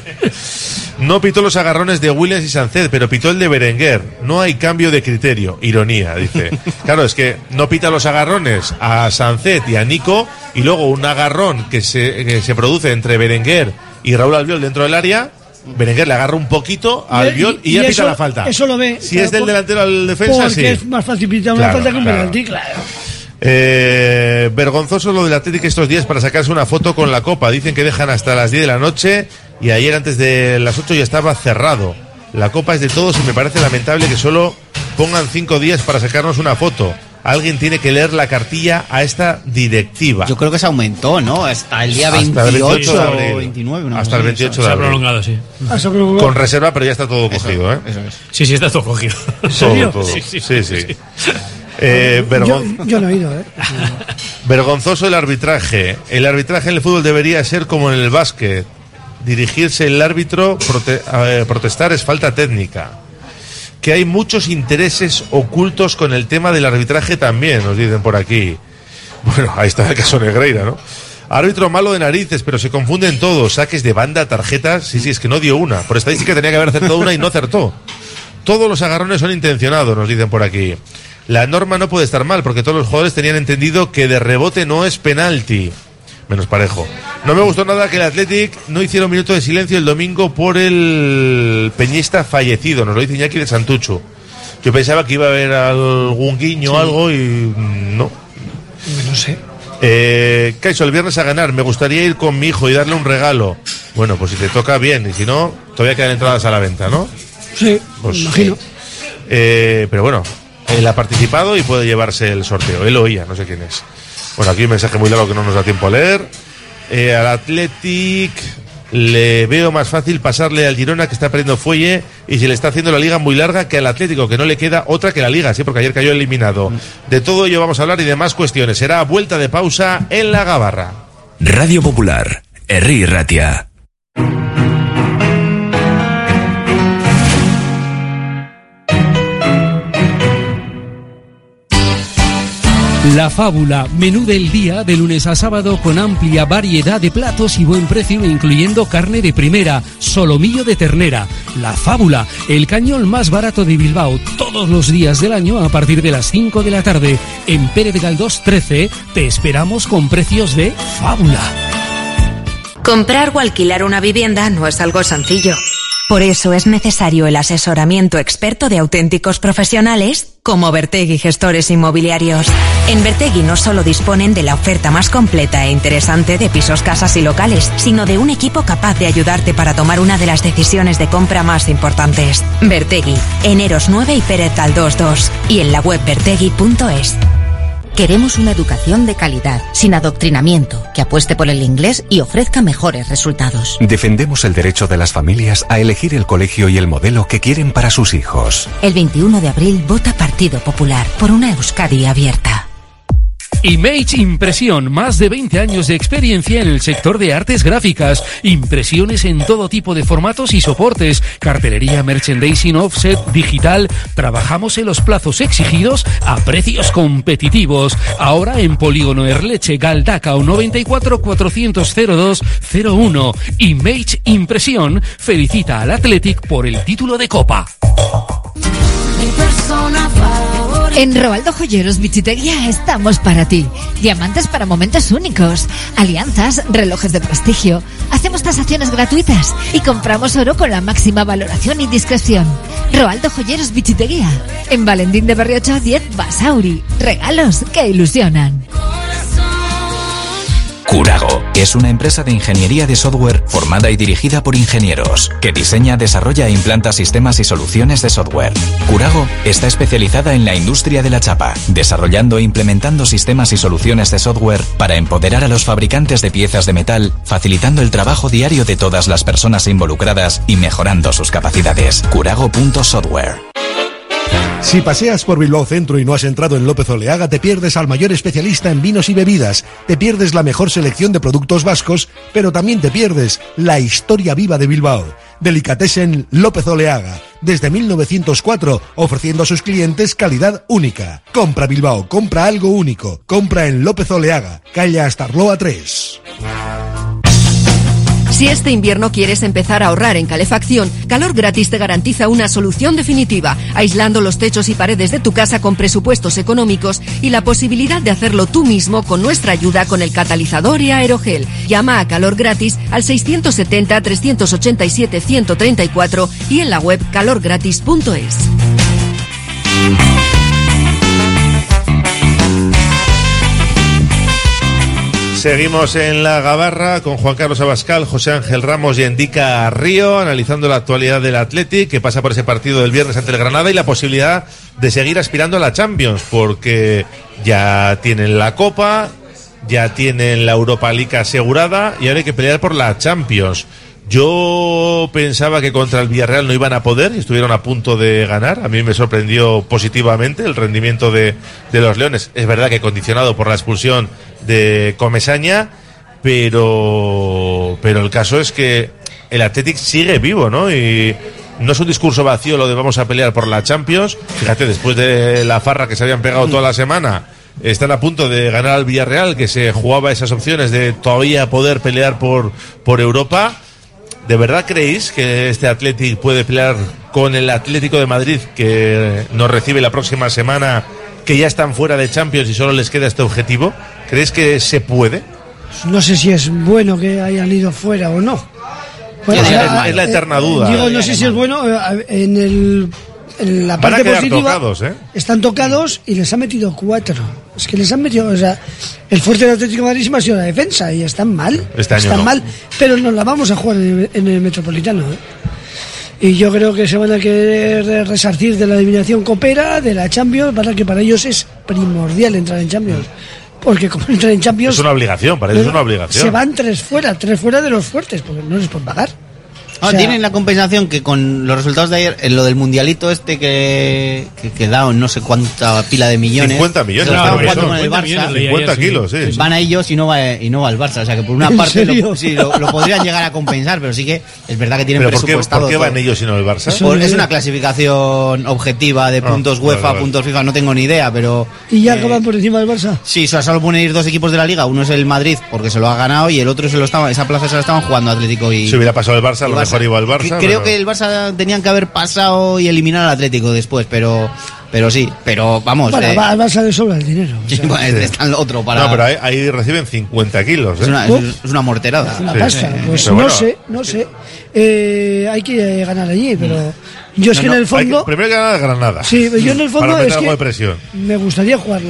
No pitó los agarrones de Williams y Sancet, pero pitó el de Berenguer. No hay cambio de criterio. Ironía, dice. Claro, es que no pita los agarrones a Sancet y a Nico, y luego un agarrón que se produce entre Berenguer y Raúl Albiol dentro del área. Berenguer le agarra un poquito a Albiol y ya pita la falta. Eso lo ve. Si es del delantero al defensa, porque es más fácil pitar una falta que un penalti, claro. Vergonzoso lo del Atlético estos días para sacarse una foto con la Copa. Dicen que dejan hasta las 10 de la noche y ayer antes de las 8 ya estaba cerrado. La Copa es de todos y me parece lamentable que solo pongan 5 días para sacarnos una foto. Alguien tiene que leer la cartilla a esta directiva. Yo creo que se aumentó, ¿no? Hasta el día 28 o 29. No, hasta el 28 de abril. Se ha prolongado, sí. Con reserva, pero ya está todo cogido, ¿eh? Eso es. Sí, está todo cogido. ¿En serio? Todo. Sí. Yo no he ido, ¿eh? Vergonzoso el arbitraje. El arbitraje en el fútbol debería ser como en el básquet. Dirigirse el árbitro, protestar es falta técnica. Que hay muchos intereses ocultos con el tema del arbitraje también, nos dicen por aquí. Bueno, ahí está el caso Negreira, ¿no? Árbitro malo de narices, pero se confunden todos. Saques de banda, tarjetas. Sí, es que no dio una. Por estadística tenía que haber acertado una y no acertó. Todos los agarrones son intencionados, nos dicen por aquí. La norma no puede estar mal, porque todos los jugadores tenían entendido que de rebote no es penalti. Menos Parejo. No me gustó nada que el Athletic no hiciera un minuto de silencio el domingo por el peñista fallecido. Nos lo dice Iñaki de Santucho. Yo pensaba que iba a haber algún guiño o algo y no. No sé. Caiso, el viernes a ganar. Me gustaría ir con mi hijo y darle un regalo. Bueno, pues si te toca, bien. Y si no, todavía quedan entradas a la venta, ¿no? Sí, pues, me imagino. Pero bueno, él ha participado y puede llevarse el sorteo. Él oía, no sé quién es. Bueno, aquí un mensaje muy largo que no nos da tiempo a leer. Al Athletic le veo más fácil pasarle al Girona, que está perdiendo fuelle, y se le está haciendo la liga muy larga, que al Atlético, que no le queda otra que la liga, sí, porque ayer cayó eliminado. De todo ello vamos a hablar y de más cuestiones. Será vuelta de pausa en la Gabarra. Radio Popular, Herri Ratia. La Fábula, menú del día de lunes a sábado con amplia variedad de platos y buen precio, incluyendo carne de primera, solomillo de ternera. La Fábula, el cañón más barato de Bilbao, todos los días del año a partir de las 5 de la tarde. En Pérez Galdós 13 te esperamos con precios de Fábula. Comprar o alquilar una vivienda no es algo sencillo. Por eso es necesario el asesoramiento experto de auténticos profesionales como Bertegui Gestores Inmobiliarios. En Bertegui no solo disponen de la oferta más completa e interesante de pisos, casas y locales, sino de un equipo capaz de ayudarte para tomar una de las decisiones de compra más importantes. Bertegui, en Eros 9 y Pérez Galdós 2, y en la web bertegui.es. Queremos una educación de calidad, sin adoctrinamiento, que apueste por el inglés y ofrezca mejores resultados. Defendemos el derecho de las familias a elegir el colegio y el modelo que quieren para sus hijos. El 21 de abril vota Partido Popular por una Euskadi abierta. Image Impresión, más de 20 años de experiencia en el sector de artes gráficas, impresiones en todo tipo de formatos y soportes, cartelería, merchandising, offset, digital. Trabajamos en los plazos exigidos a precios competitivos. Ahora en Polígono Erleche, Galdacao 94 400 02 01. Image Impresión felicita al Athletic por el título de Copa. En Roaldo Joyeros Bichitería estamos para ti. Diamantes para momentos únicos, alianzas, relojes de prestigio. Hacemos tasaciones gratuitas y compramos oro con la máxima valoración y discreción. Roaldo Joyeros Bichitería. En Valentín de Berriocho 10, Basauri. Regalos que ilusionan. Curago es una empresa de ingeniería de software formada y dirigida por ingenieros, que diseña, desarrolla e implanta sistemas y soluciones de software. Curago está especializada en la industria de la chapa, desarrollando e implementando sistemas y soluciones de software para empoderar a los fabricantes de piezas de metal, facilitando el trabajo diario de todas las personas involucradas y mejorando sus capacidades. Curago.software. Si paseas por Bilbao Centro y no has entrado en López Oleaga, te pierdes al mayor especialista en vinos y bebidas, te pierdes la mejor selección de productos vascos, pero también te pierdes la historia viva de Bilbao. Delicatessen López Oleaga, desde 1904, ofreciendo a sus clientes calidad única. Compra Bilbao, compra algo único, compra en López Oleaga, calle Astarloa 3. Si este invierno quieres empezar a ahorrar en calefacción, Calor Gratis te garantiza una solución definitiva, aislando los techos y paredes de tu casa con presupuestos económicos y la posibilidad de hacerlo tú mismo con nuestra ayuda con el catalizador y aerogel. Llama a Calor Gratis al 670-387-134 y en la web calorgratis.es. Seguimos en la Gabarra con Juan Carlos Abascal, José Ángel Ramos y Endica Río, analizando la actualidad del Athletic, que pasa por ese partido del viernes ante el Granada y la posibilidad de seguir aspirando a la Champions, porque ya tienen la Copa, ya tienen la Europa League asegurada y ahora hay que pelear por la Champions. Yo pensaba que contra el Villarreal no iban a poder y estuvieron a punto de ganar. A mí me sorprendió positivamente el rendimiento de los Leones. Es verdad que condicionado por la expulsión de Comesaña, pero el caso es que el Athletic sigue vivo, ¿no? Y no es un discurso vacío lo de vamos a pelear por la Champions. Fíjate, después de la farra que se habían pegado toda la semana, están a punto de ganar al Villarreal, que se jugaba esas opciones de todavía poder pelear por Europa. ¿De verdad creéis que este Athletic puede pelear con el Atlético de Madrid, que nos recibe la próxima semana, que ya están fuera de Champions y solo les queda este objetivo? ¿Creéis que se puede? No sé si es bueno que hayan ido fuera o no. Bueno, es la eterna duda. Digo, no sé si es bueno. En la parte positiva tocados, están tocados y les ha metido 4. Es que les han metido, o sea, el fuerte del Atlético de Madrid ha sido la defensa y están mal. Están mal, pero nos la vamos a jugar en el Metropolitano. Y yo creo que se van a querer resarcir de la eliminación copera, de la Champions, para ellos es primordial entrar en Champions. Porque como entran en Champions... Es una obligación, para ellos es una obligación. Se van 3 fuera de los fuertes, porque no les pueden pagar. O sea, tienen la compensación que con los resultados de ayer, en lo del mundialito este que da no sé cuánta pila de millones. 50 millones. Se lo estaban jugando con el Barça. 50 kilos, sí. Van a ellos y no va el Barça. O sea que por una parte lo podrían llegar a compensar, pero sí que es verdad que tienen presupuestado. ¿Por qué van ellos y no el Barça? Es una clasificación objetiva de puntos UEFA, puntos FIFA, no tengo ni idea, pero... ¿Y ya acaban por encima del Barça? Sí, solo pueden ir 2 equipos de la Liga. Uno es el Madrid, porque se lo ha ganado, y el otro esa plaza se la estaban jugando Atlético y... Si hubiera pasado el Barça, a lo mejor iba al Barça. Creo que el Barça tenían que haber pasado y eliminar al Atlético después, pero vamos. Bueno, al Barça le sobra el dinero. O sea. Sí, bueno, está el otro para... No, pero ahí reciben 50 kilos. Es una morterada. Una pasta. Pues no sé. Hay que ganar allí, pero yo es que en el fondo... Primero que ganar Granada. Sí, yo en el fondo es que me gustaría jugar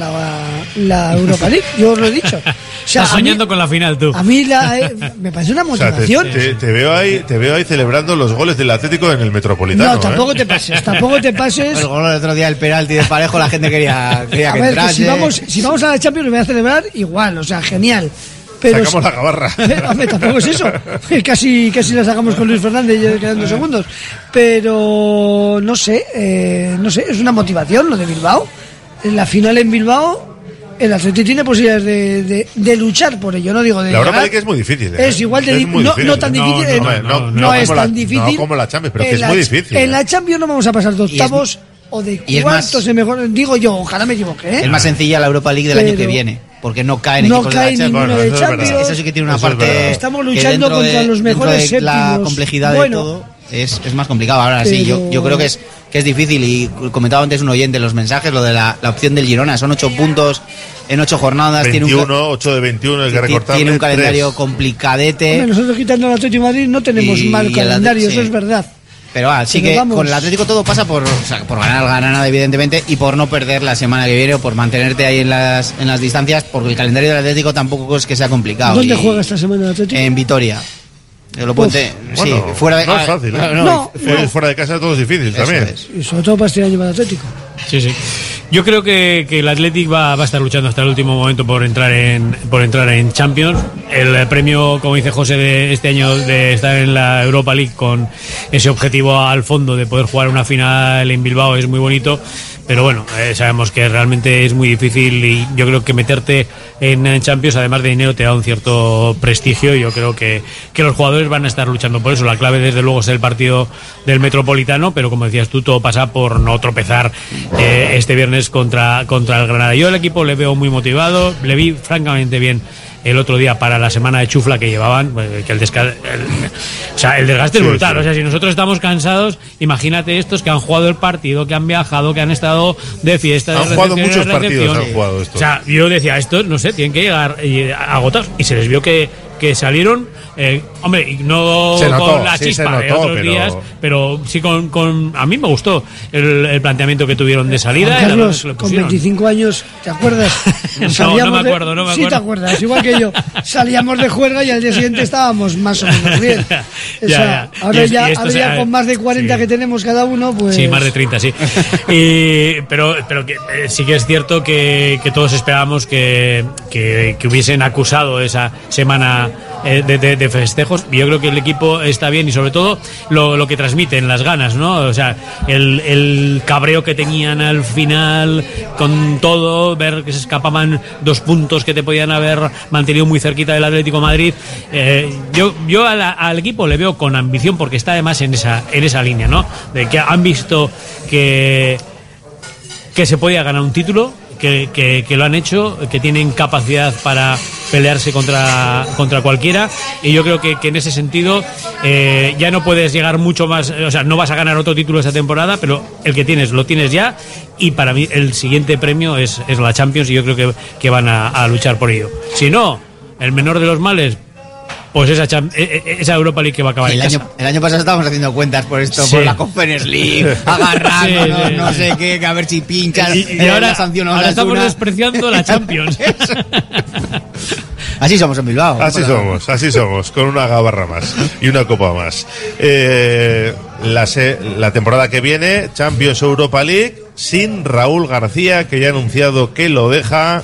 la Europa League, yo os lo he dicho. O sea, estás soñando con la final tú. A mí me parece una motivación. O sea, te veo ahí celebrando los goles del Atlético en el Metropolitano. No, tampoco te pases. El gol el otro día, el penalti de Parejo, la gente quería que entrase. Si vamos a la Champions lo voy a celebrar igual, o sea, genial. Pero sacamos la Gabarra. Hombre, tampoco es eso. Casi la sacamos con Luis Fernández quedando segundos. Pero no sé, es una motivación lo de Bilbao. En la final en Bilbao el Atlético tiene posibilidades de luchar por ello, no digo de la Europa League es muy difícil. Es igual de no tan difícil. No es tan difícil. No como la Champions, pero que es muy difícil. En la Champions no vamos a pasar de octavos o de cuartos, mejor digo yo, ojalá me equivoque. Es más sencilla la Europa League del año que viene, porque no caen equipos de la Champions. Eso sí que tiene una parte. Estamos luchando contra los mejores séptimos. La complejidad de todo es más complicado. Ahora sí, yo creo que es difícil, y comentaba antes un oyente en los mensajes lo de la opción del Girona. Son 8 puntos en 8 jornadas. 8 de 21 el que recortarle. Tiene un calendario complicadete. Hombre, nosotros quitando al Atlético de Madrid no tenemos mal calendario, eso es verdad. Pero sí que con el Atlético todo pasa por ganar Granada, evidentemente, y por no perder la semana que viene, o por mantenerte ahí en las distancias, porque el calendario del Atlético tampoco es que sea complicado. ¿Dónde juega esta semana el Atlético? En Vitoria. Fuera de no es fácil, fuera de casa todo es difícil también. Y sobre todo para este año para el Atlético. Sí. Yo creo que el Athletic va a estar luchando hasta el último momento por entrar en Champions. El premio, como dice José, de este año de estar en la Europa League con ese objetivo al fondo de poder jugar una final en Bilbao es muy bonito. Pero bueno, sabemos que realmente es muy difícil, y yo creo que meterte en Champions, además de dinero, te da un cierto prestigio, y yo creo que los jugadores van a estar luchando por eso. La clave, desde luego, es el partido del Metropolitano, pero como decías tú, todo pasa por no tropezar este viernes contra el Granada. Yo el equipo le veo muy motivado, le vi francamente bien el otro día para la semana de chufla que llevaban, que el desgaste es brutal. O sea, si nosotros estamos cansados, imagínate estos que han jugado el partido, que han viajado, que han estado de fiesta, han jugado muchos partidos, han jugado estos. O sea, yo decía, estos, no sé, tienen que llegar agotados, y se les vio que que salieron, hombre, y no se notó, con la sí, chispa se notó, de otros días, pero sí con a mí me gustó el planteamiento que tuvieron de salida. Juan Carlos, con 25 años, ¿te acuerdas? No me acuerdo. Sí te acuerdas, igual que yo. Salíamos de juerga y al día siguiente estábamos más o menos bien. Ahora ya con más de 40 que tenemos cada uno, pues... Sí, más de 30, sí. Pero que, sí que es cierto que todos esperábamos que hubiesen acusado esa semana de festejos. Yo creo que el equipo está bien y sobre todo lo que transmiten, las ganas, ¿no? O sea, el cabreo que tenían al final con todo, ver que se escapaban 2 puntos que te podían haber mantenido muy cerquita del Atlético de Madrid. Yo al equipo le veo con ambición porque está además en esa línea, ¿no? De que han visto que se podía ganar un título, que lo han hecho, que tienen capacidad para pelearse contra cualquiera, y yo creo que en ese sentido ya no puedes llegar mucho más, o sea, no vas a ganar otro título esta temporada, pero el que tienes lo tienes ya, y para mí el siguiente premio es la Champions, y yo creo que van a luchar por ello. Si no, el menor de los males, pues esa Europa League que va a acabar el año pasado estábamos haciendo cuentas por esto, por la Conference League, agarrándonos, no sé qué, que a ver si pinchas, y ahora estamos despreciando la Champions. Así somos en Bilbao. Así somos, con una gabarra más y una copa más. La temporada que viene, Champions, Europa League, sin Raúl García, que ya ha anunciado que lo deja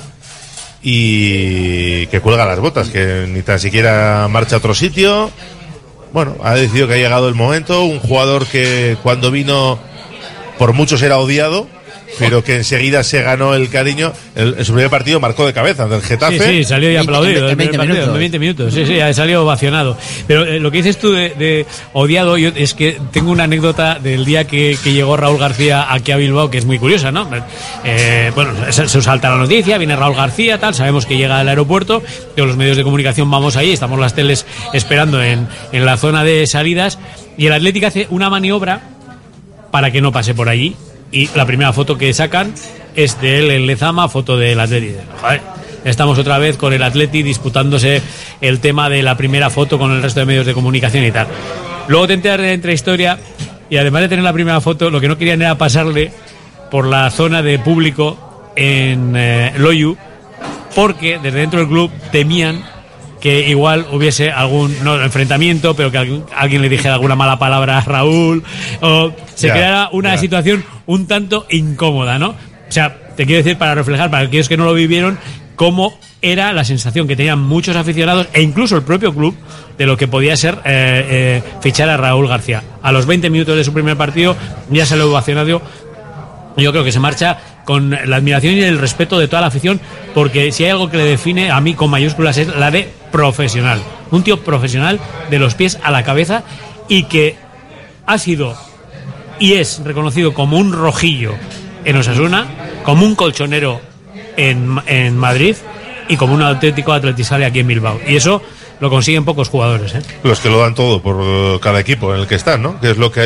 y que cuelga las botas, que ni tan siquiera marcha a otro sitio. Bueno, ha decidido que ha llegado el momento. Un jugador que cuando vino por muchos era odiado, pero que enseguida se ganó el cariño. En su primer partido marcó de cabeza del Getafe. Sí, salió y aplaudido. En 20 minutos. Sí, salió ovacionado. Pero lo que dices tú de odiado, es que tengo una anécdota del día que llegó Raúl García aquí a Bilbao, que es muy curiosa, ¿no? Bueno, se salta la noticia, viene Raúl García, tal, sabemos que llega al aeropuerto, todos los medios de comunicación vamos ahí, estamos las teles esperando en la zona de salidas, y el Atlético hace una maniobra para que no pase por allí. Y la primera foto que sacan es de él en Lezama, foto del Atleti. Joder, estamos otra vez con el Atleti disputándose el tema de la primera foto con el resto de medios de comunicación y tal. Luego te enteras de la intrahistoria, y además de tener la primera foto, lo que no querían era pasarle por la zona de público en Loiu, porque desde dentro del club temían que igual hubiese algún enfrentamiento, pero que alguien le dijera alguna mala palabra a Raúl, o se creara una situación un tanto incómoda, ¿no? O sea, te quiero decir, para reflejar, para aquellos que no lo vivieron, cómo era la sensación que tenían muchos aficionados e incluso el propio club de lo que podía ser fichar a Raúl García. A los 20 minutos de su primer partido ya se lo ha ovacionado. Yo creo que se marcha con la admiración y el respeto de toda la afición, porque si hay algo que le define a mí con mayúsculas es la de profesional. Un tío profesional de los pies a la cabeza, y que ha sido y es reconocido como un rojillo en Osasuna, como un colchonero en Madrid y como un auténtico atletizale aquí en Bilbao. Y eso lo consiguen pocos jugadores, ¿eh? Los que lo dan todo por cada equipo en el que están, ¿no? Que es lo que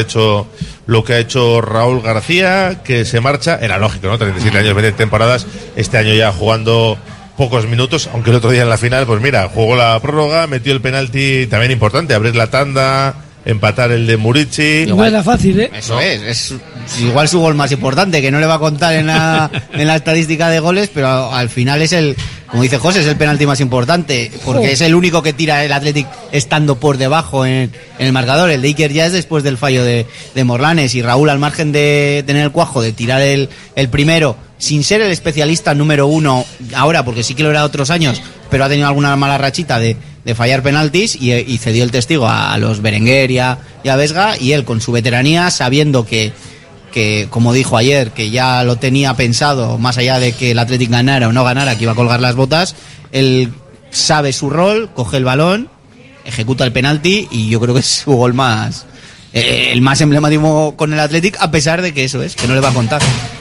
ha hecho Raúl García, que se marcha. Era lógico, ¿no? 37 años, 20 temporadas. Este año ya jugando pocos minutos, aunque el otro día en la final, pues mira, jugó la prórroga, metió el penalti también importante, abrir la tanda, empatar el de Murici. Igual era fácil, ¿eh? Eso es igual su gol más importante, que no le va a contar en la estadística de goles, pero al final es como dice José, es el penalti más importante, porque es el único que tira el Athletic estando por debajo en el marcador. El de Iker ya es después del fallo de Morlanes, y Raúl, al margen de tener el cuajo de tirar el primero, sin ser el especialista número uno ahora, porque sí que lo era otros años, pero ha tenido alguna mala rachita de fallar penaltis, y cedió el testigo a los Berenguer y a Vesga, y él con su veteranía, sabiendo que como dijo ayer, que ya lo tenía pensado, más allá de que el Athletic ganara o no ganara, que iba a colgar las botas, él sabe su rol, coge el balón, ejecuta el penalti, y yo creo que es su gol más el más emblemático con el Athletic, a pesar de que eso es, que no le va a contar.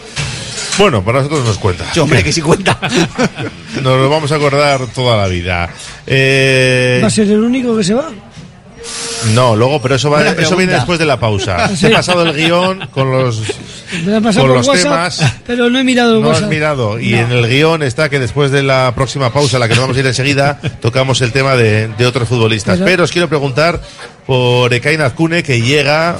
Bueno, para nosotros nos cuenta. Sí, hombre, que sí cuenta. Nos lo vamos a acordar toda la vida. ¿Va a ser el único que se va? No, luego, pero eso viene después de la pausa. He pasado el guión con los Me ha pasado con por los WhatsApp, temas. pero no he mirado el No has WhatsApp. mirado. Y en el guión está que después de la próxima pausa, a la que nos vamos a ir enseguida, tocamos el tema de otros futbolistas. Pero os quiero preguntar por Ekain Azkune, que llega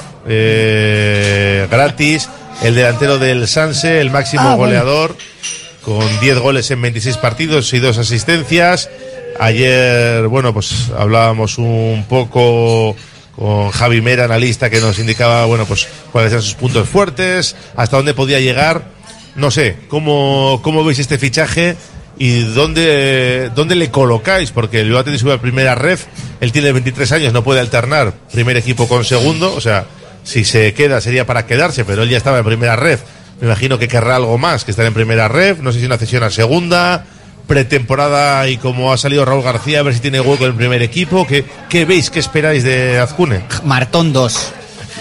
gratis, el delantero del Sanse, el máximo goleador, con 10 goles en 26 partidos y 2 asistencias. Ayer, bueno, pues hablábamos un poco con Javi Mera, analista, que nos indicaba, bueno, pues cuáles eran sus puntos fuertes, hasta dónde podía llegar. No sé, ¿cómo veis este fichaje y dónde le colocáis? Porque el Bilbao Athletic sube a primera ref, él tiene 23 años, no puede alternar primer equipo con segundo, o sea, si se queda sería para quedarse, pero él ya estaba en primera ref. Me imagino que querrá algo más que estar en primera ref, no sé si una cesión a segunda, pretemporada, y como ha salido Raúl García, a ver si tiene hueco en el primer equipo. ¿Qué veis, qué esperáis de Azkune? Martón 2.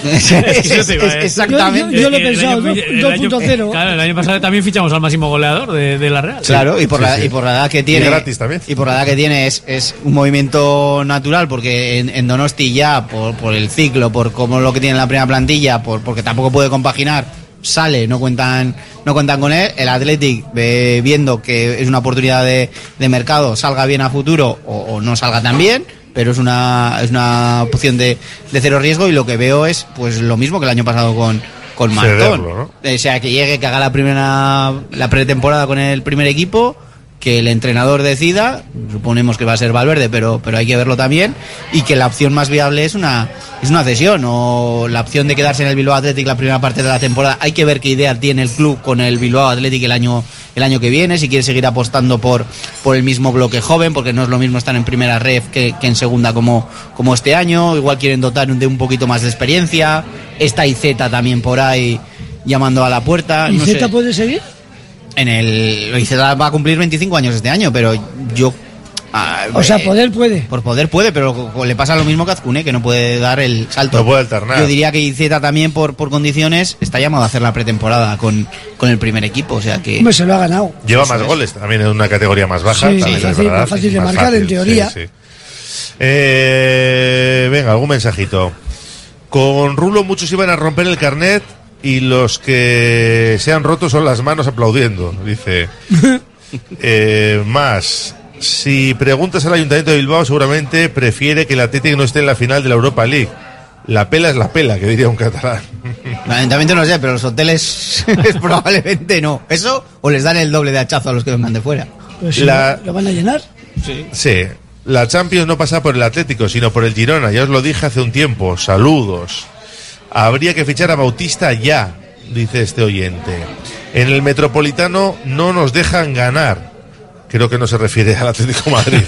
Exactamente. Yo lo he pensado, 2.0. Claro, el año pasado también fichamos al máximo goleador de la Real. Claro, y por la edad que tiene. Y gratis también. Y por la edad que tiene es un movimiento natural, porque en Donosti ya, por el ciclo, por cómo lo que tiene en la primera plantilla, porque tampoco puede compaginar, sale, no cuentan con él. El Athletic, viendo que es una oportunidad de mercado, salga bien a futuro o no salga tan bien, pero es una opción de cero riesgo, y lo que veo es pues lo mismo que el año pasado con Martón. Cederlo, ¿no? O sea, que llegue, que haga la pretemporada con el primer equipo, que el entrenador decida, suponemos que va a ser Valverde, pero hay que verlo también, y que la opción más viable es una cesión, o la opción de quedarse en el Bilbao Athletic la primera parte de la temporada. Hay que ver qué idea tiene el club con el Bilbao Athletic el año que viene, si quiere seguir apostando por el mismo bloque joven, porque no es lo mismo estar en primera ref que en segunda como este año. Igual quieren dotar de un poquito más de experiencia. Está IZ también por ahí llamando a la puerta. ¿Y no Z sé. puede seguir? IZ va a cumplir 25 años este año, pero yo... O sea, poder puede. Por poder puede, pero le pasa lo mismo que a Azkune, que no puede dar el salto. No puede alternar. Yo diría que IZ también, por condiciones, está llamado a hacer la pretemporada con el primer equipo, o sea que... Hombre, se lo ha ganado. Lleva más goles, también en una categoría más baja. Sí, también es fácil, verdad, más fácil de más marcar, fácil, en teoría. sí. Venga, algún mensajito. Con Rulo muchos iban a romper el carnet, y los que se han roto son las manos aplaudiendo, dice. Más, si preguntas al Ayuntamiento de Bilbao, seguramente prefiere que el Athletic no esté en la final de la Europa League. La pela es la pela, que diría un catalán. El ayuntamiento no sé, pero los hoteles probablemente no. ¿Eso? ¿O les dan el doble de hachazo a los que vengan de fuera? Pues si ¿lo van a llenar? Sí. La Champions no pasa por el Atlético, sino por el Girona. Ya os lo dije hace un tiempo. Saludos. Habría que fichar a Bautista ya, dice este oyente. En el Metropolitano no nos dejan ganar. Creo que no se refiere al Atlético de Madrid.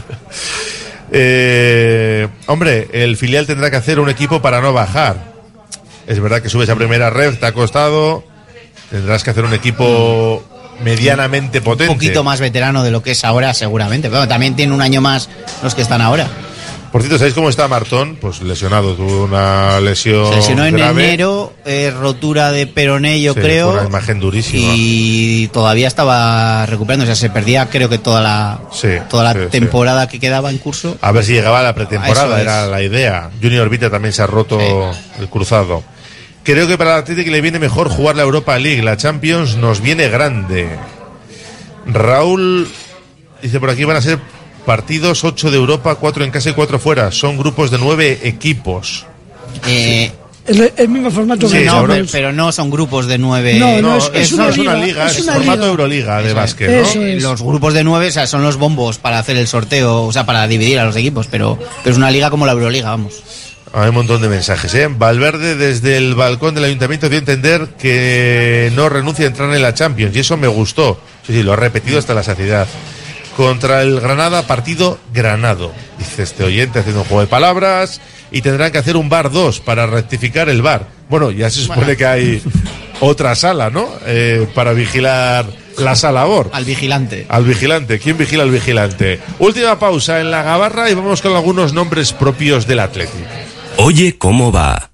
Hombre, el filial tendrá que hacer un equipo para no bajar. Es verdad que subes a primera red, te ha costado. Tendrás que hacer un equipo medianamente potente. Un poquito más veterano de lo que es ahora, seguramente. Pero también tiene un año más los que están ahora. Por cierto, ¿sabéis cómo está Martón? Pues lesionado, tuvo una lesión. Se lesionó en grave. enero, rotura de peroné, yo creo. Una imagen durísima. Y todavía estaba recuperando, o sea, se perdía, creo que toda la temporada que quedaba en curso. A ver si llegaba a la pretemporada, Eso era es. la idea. Junior Vita también se ha roto el cruzado. Creo que para el Atlético le viene mejor jugar la Europa League. La Champions nos viene grande. Raúl dice por aquí van a ser partidos 8 de Europa, 4 en casa y 4 fuera. Son grupos de 9 equipos. El mismo formato Sí, que No, Champions. pero no son grupos de 9. No, es una liga, es una formato liga. Euroliga de Eso básquet, es. ¿no? Los grupos de 9, o sea, son los bombos para hacer el sorteo, o sea, para dividir a los equipos, pero es una liga como la Euroliga, vamos. Hay un montón de mensajes, ¿eh? Valverde desde el balcón del ayuntamiento dio a entender que no renuncia a entrar en la Champions, y eso me gustó. Sí, lo ha repetido hasta la saciedad. Contra el Granada, partido granado, dice este oyente, haciendo un juego de palabras, y tendrán que hacer un VAR 2 para rectificar el VAR. Bueno, ya se supone que hay otra sala, ¿no? Para vigilar la sala VAR. Al vigilante. Al vigilante. ¿Quién vigila al vigilante? Última pausa en la gabarra y vamos con algunos nombres propios del Atlético. Oye, ¿cómo va?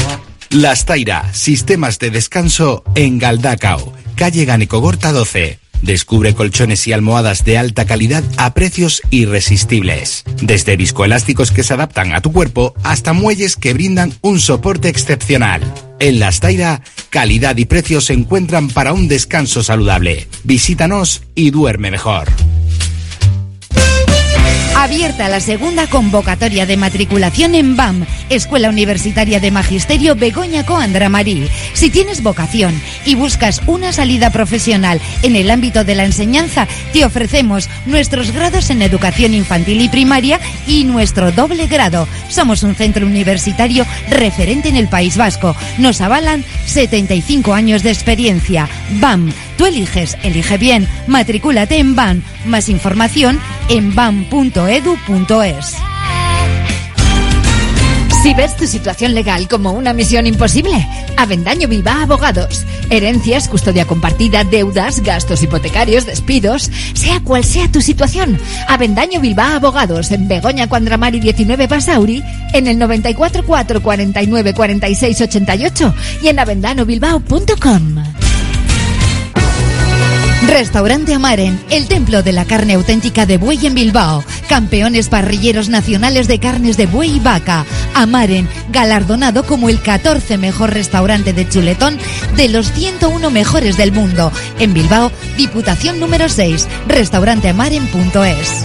Las Taira, sistemas de descanso en Galdacao, calle Ganecogorta 12. Descubre colchones y almohadas de alta calidad a precios irresistibles. Desde viscoelásticos que se adaptan a tu cuerpo hasta muelles que brindan un soporte excepcional. En La Astaira, calidad y precios se encuentran para un descanso saludable. Visítanos y duerme mejor. Abierta la segunda convocatoria de matriculación en BAM, Escuela Universitaria de Magisterio Begoña Coandra Marí. Si tienes vocación y buscas una salida profesional en el ámbito de la enseñanza, te ofrecemos nuestros grados en educación infantil y primaria y nuestro doble grado. Somos un centro universitario referente en el País Vasco. Nos avalan 75 años de experiencia. BAM. Tú eliges, elige bien. Matricúlate en BAM. Más información en bam.edu.es. Si ves tu situación legal como una misión imposible, Avendaño Bilbao Abogados. Herencias, custodia compartida, deudas, gastos hipotecarios, despidos, sea cual sea tu situación. Avendaño Bilbao Abogados, en Begoña Cuandramari 19 Basauri, en el 94 4 49 46 88 y en avendanobilbao.com. Restaurante Amaren, el templo de la carne auténtica de buey en Bilbao. Campeones parrilleros nacionales de carnes de buey y vaca. Amaren, galardonado como el 14 mejor restaurante de chuletón de los 101 mejores del mundo. En Bilbao, Diputación número 6, restauranteamaren.es.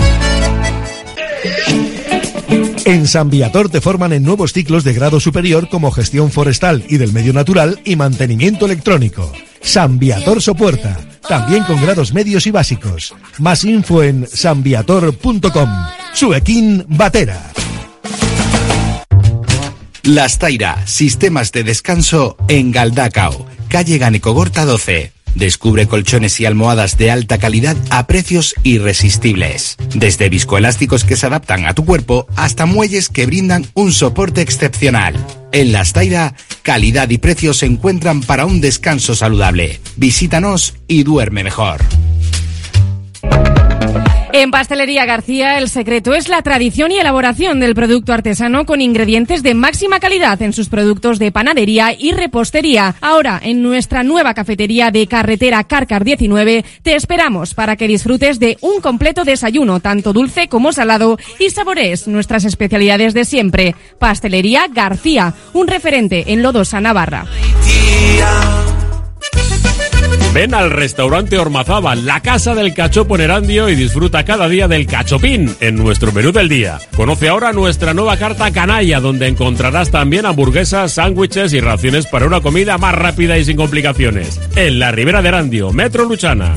En San Viator te forman en nuevos ciclos de grado superior como gestión forestal y del medio natural y mantenimiento electrónico. San Viator Sopuerta, también con grados medios y básicos. Más info en sanviator.com. Suequín Batera. La Astaira, sistemas de descanso en Galdacao, calle Ganecogorta 12. Descubre colchones y almohadas de alta calidad a precios irresistibles. Desde viscoelásticos que se adaptan a tu cuerpo hasta muelles que brindan un soporte excepcional. En La Astaira, calidad y precios se encuentran para un descanso saludable. Visítanos y duerme mejor. En Pastelería García, el secreto es la tradición y elaboración del producto artesano con ingredientes de máxima calidad en sus productos de panadería y repostería. Ahora, en nuestra nueva cafetería de carretera Cárcar 19, te esperamos para que disfrutes de un completo desayuno, tanto dulce como salado, y saborees nuestras especialidades de siempre. Pastelería García, un referente en Lodosa, Navarra. Ven al restaurante Ormazábal, la casa del cachopo en Erandio, y disfruta cada día del cachopín en nuestro menú del día. Conoce ahora nuestra nueva carta canalla, donde encontrarás también hamburguesas, sándwiches y raciones para una comida más rápida y sin complicaciones. En la Ribera de Erandio, Metro Luchana.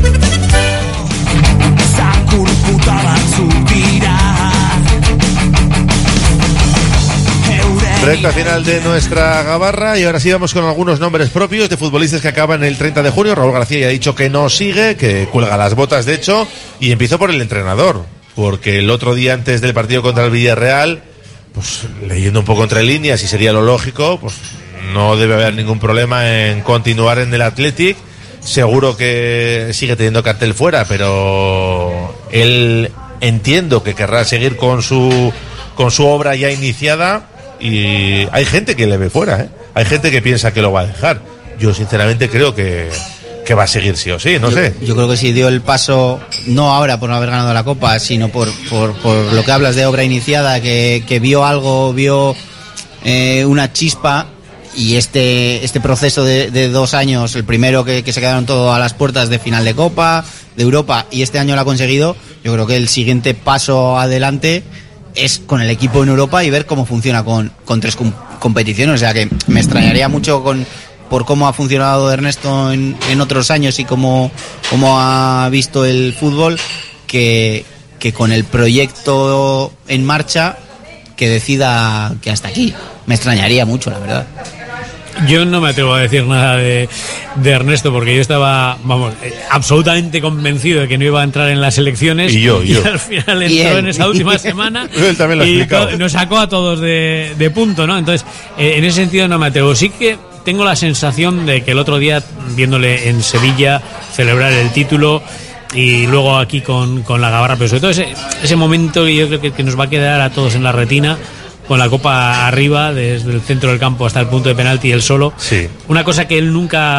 Recta final de nuestra gabarra y ahora sí vamos con algunos nombres propios de futbolistas que acaban el 30 de junio. Raúl García ya ha dicho que no sigue, que cuelga las botas de hecho, y empiezo por el entrenador, porque el otro día antes del partido contra el Villarreal, pues leyendo un poco entre líneas y sería lo lógico, pues no debe haber ningún problema en continuar en el Athletic. Seguro que sigue teniendo cartel fuera, pero él entiendo que querrá seguir con su obra ya iniciada. Y hay gente que le ve fuera, ¿eh? Hay gente que piensa que lo va a dejar. Yo sinceramente creo que va a seguir sí o sí, no sé. Yo creo que si dio el paso, no ahora por no haber ganado la Copa, sino por lo que hablas de obra iniciada, que vio algo, vio una chispa, y este proceso de 2 años, el primero que se quedaron todos a las puertas de final de Copa, de Europa, y este año lo ha conseguido. Yo creo que el siguiente paso adelante es con el equipo en Europa y ver cómo funciona con 3 competiciones. O sea que me extrañaría mucho por cómo ha funcionado Ernesto en otros años y cómo ha visto el fútbol, que con el proyecto en marcha que decida que hasta aquí. Me extrañaría mucho, la verdad. Yo no me atrevo a decir nada de Ernesto, porque yo estaba, absolutamente convencido de que no iba a entrar en las elecciones. Y al final entró en esa última semana. Él también lo ha explicado. Nos sacó a todos de punto, ¿no? Entonces, en ese sentido no me atrevo. Sí que tengo la sensación de que el otro día, viéndole en Sevilla celebrar el título, y luego aquí con la gabarra, pero sobre todo ese momento que yo creo que nos va a quedar a todos en la retina, con la copa arriba, desde el centro del campo hasta el punto de penalti, él solo. Sí. Una cosa que él nunca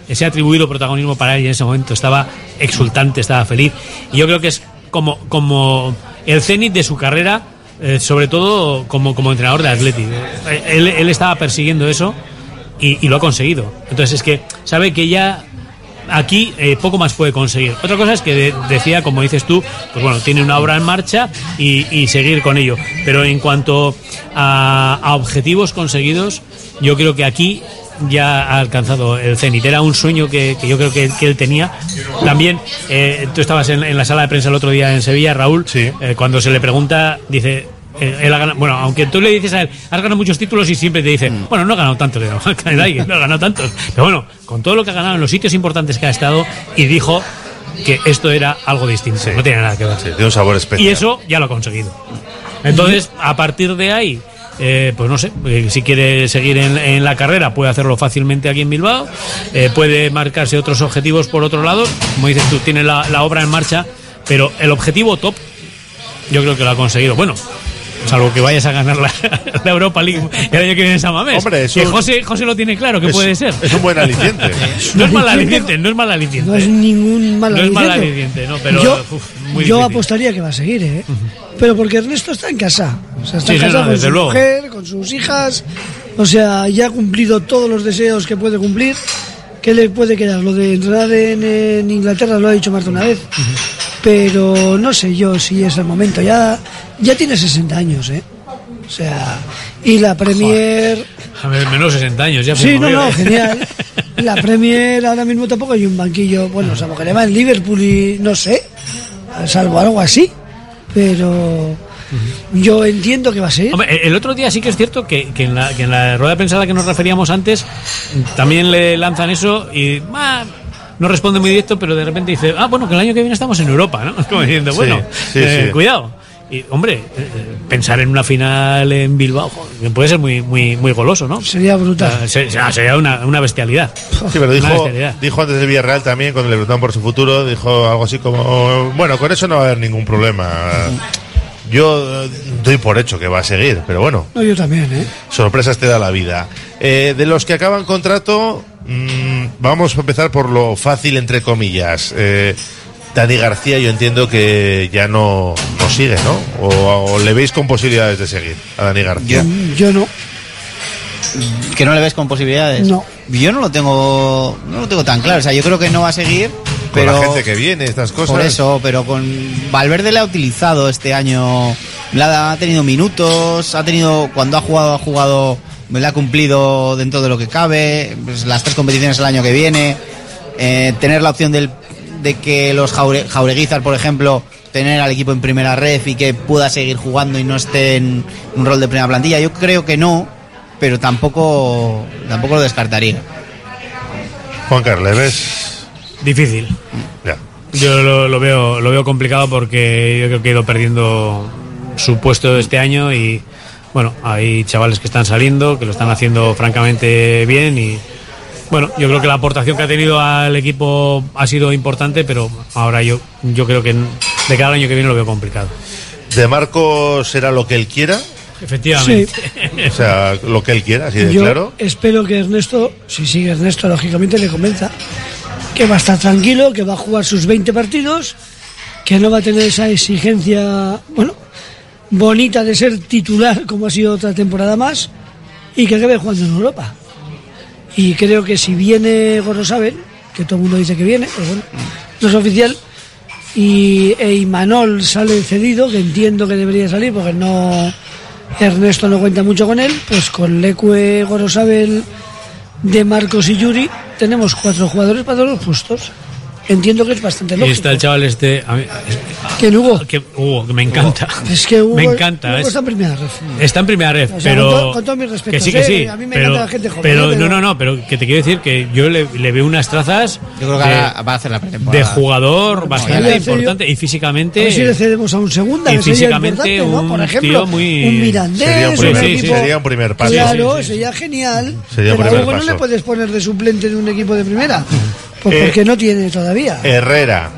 se ha atribuido protagonismo para él y en ese momento estaba exultante, estaba feliz. Y yo creo que es como el cenit de su carrera, sobre todo como entrenador de Athletic. Él estaba persiguiendo eso y lo ha conseguido. Entonces es que sabe que ya aquí poco más puede conseguir. Otra cosa es que decía, como dices tú, pues bueno, tiene una obra en marcha y seguir con ello. Pero en cuanto a objetivos conseguidos, yo creo que aquí ya ha alcanzado el cenit. Era un sueño que yo creo que él tenía. También tú estabas en la sala de prensa el otro día en Sevilla, Raúl, sí. Cuando se le pregunta, dice... él ha ganado, bueno, aunque tú le dices a él, has ganado muchos títulos y siempre te dice, bueno, no ha ganado tantos, no ha ganado tantos, pero bueno, con todo lo que ha ganado en los sitios importantes que ha estado, y dijo que esto era algo distinto, no tiene nada que ver. Sí, tiene un sabor especial. Y eso ya lo ha conseguido. Entonces, a partir de ahí, pues no sé, si quiere seguir en la carrera, puede hacerlo fácilmente aquí en Bilbao, puede marcarse otros objetivos por otro lado, como dices tú, tiene la obra en marcha, pero el objetivo top, yo creo que lo ha conseguido. Bueno, salvo que vayas a ganar la Europa League el año que viene en San Mamés. Hombre, eso... que José lo tiene claro, que puede ser. Es un buen aliciente. No es mal aliciente. No es ningún mal aliciente. No es mal aliciente, no, pero yo apostaría que va a seguir, ¿eh? Pero porque Ernesto está en casa. O sea, está en casa con su mujer, con sus hijas. O sea, ya ha cumplido todos los deseos que puede cumplir. ¿Qué le puede quedar? Lo de entrenar en Inglaterra lo ha dicho Marta una vez. Pero no sé yo si es el momento. Ya tiene 60 años, ¿eh? O sea, y la Premier... A ver, menos 60 años ya. Sí, no, genial. La Premier ahora mismo tampoco hay un banquillo. Bueno, salvo que le va en Liverpool y no sé, salvo algo así. Pero yo entiendo que va a ser. Hombre, el otro día sí que es cierto que en la rueda de prensa a la que nos referíamos antes también le lanzan eso y... no responde muy directo, pero de repente dice, bueno, que el año que viene estamos en Europa, ¿no? Como diciendo, bueno, sí. Cuidado. Y, hombre, pensar en una final en Bilbao puede ser muy muy muy goloso, ¿no? Sería brutal. Sería una bestialidad. Sí, pero dijo antes del Villarreal también, cuando le preguntaban por su futuro, dijo algo así como, bueno, con eso no va a haber ningún problema. Yo doy por hecho que va a seguir, pero bueno. No, yo también, ¿eh? Sorpresas te da la vida. De los que acaban contrato... vamos a empezar por lo fácil, entre comillas. Dani García, yo entiendo que ya no sigue, ¿no? ¿O le veis con posibilidades de seguir a Dani García? Yo no. ¿Que no le ves con posibilidades? No. Yo no lo tengo tan claro. O sea, yo creo que no va a seguir. Pero con la gente que viene, estas cosas. Por eso, pero con Valverde le ha utilizado este año. Ha tenido minutos, cuando ha jugado, me la ha cumplido dentro de lo que cabe, pues las 3 competiciones el año que viene, tener la opción de que los Jaureguizar, por ejemplo, tener al equipo en primera ref y que pueda seguir jugando y no esté en un rol de primera plantilla. Yo creo que no, pero tampoco lo descartaría. Juan Carlos, ¿le ves? Difícil. Ya. Yo lo veo complicado porque yo creo que ha ido perdiendo su puesto este año y bueno, hay chavales que están saliendo, que lo están haciendo francamente bien y bueno, yo creo que la aportación que ha tenido al equipo ha sido importante, pero ahora yo creo que de cada año que viene lo veo complicado. ¿De Marcos será lo que él quiera? Efectivamente. Sí. O sea, lo que él quiera, así de claro. Espero que Ernesto, si sigue Ernesto, lógicamente le convenza que va a estar tranquilo, que va a jugar sus 20 partidos, que no va a tener esa exigencia, bueno, bonita de ser titular como ha sido otra temporada más y que acabe jugando en Europa. Y creo que si viene Gorosabel, que todo el mundo dice que viene, pero bueno, no es oficial, y Imanol sale cedido, que entiendo que debería salir porque Ernesto no cuenta mucho con él, pues con Leque, Gorosabel, De Marcos y Yuri tenemos 4 jugadores para todos los puestos. Entiendo que es bastante lógico. Y está el chaval ¿Quién, Hugo? Que me encanta. Es que Hugo, me encanta. Hugo está en primera ref. Está en primera ref, o sea, pero... Con todo mi respeto. Que sí. A mí me encanta la gente joven. Pero no, pero que te quiero decir que yo le veo unas trazas... Yo creo que va a hacer la pretemporada. De jugador bastante importante y físicamente... A ver si le cedemos a un segunda. Y físicamente ¿no? Por ejemplo, tío muy... un Mirandés, sería un primer paso. Claro, sería genial. Sería un primer paso. No le puedes poner de suplente de un equipo de primera. Pues porque no tiene todavía. Herrera.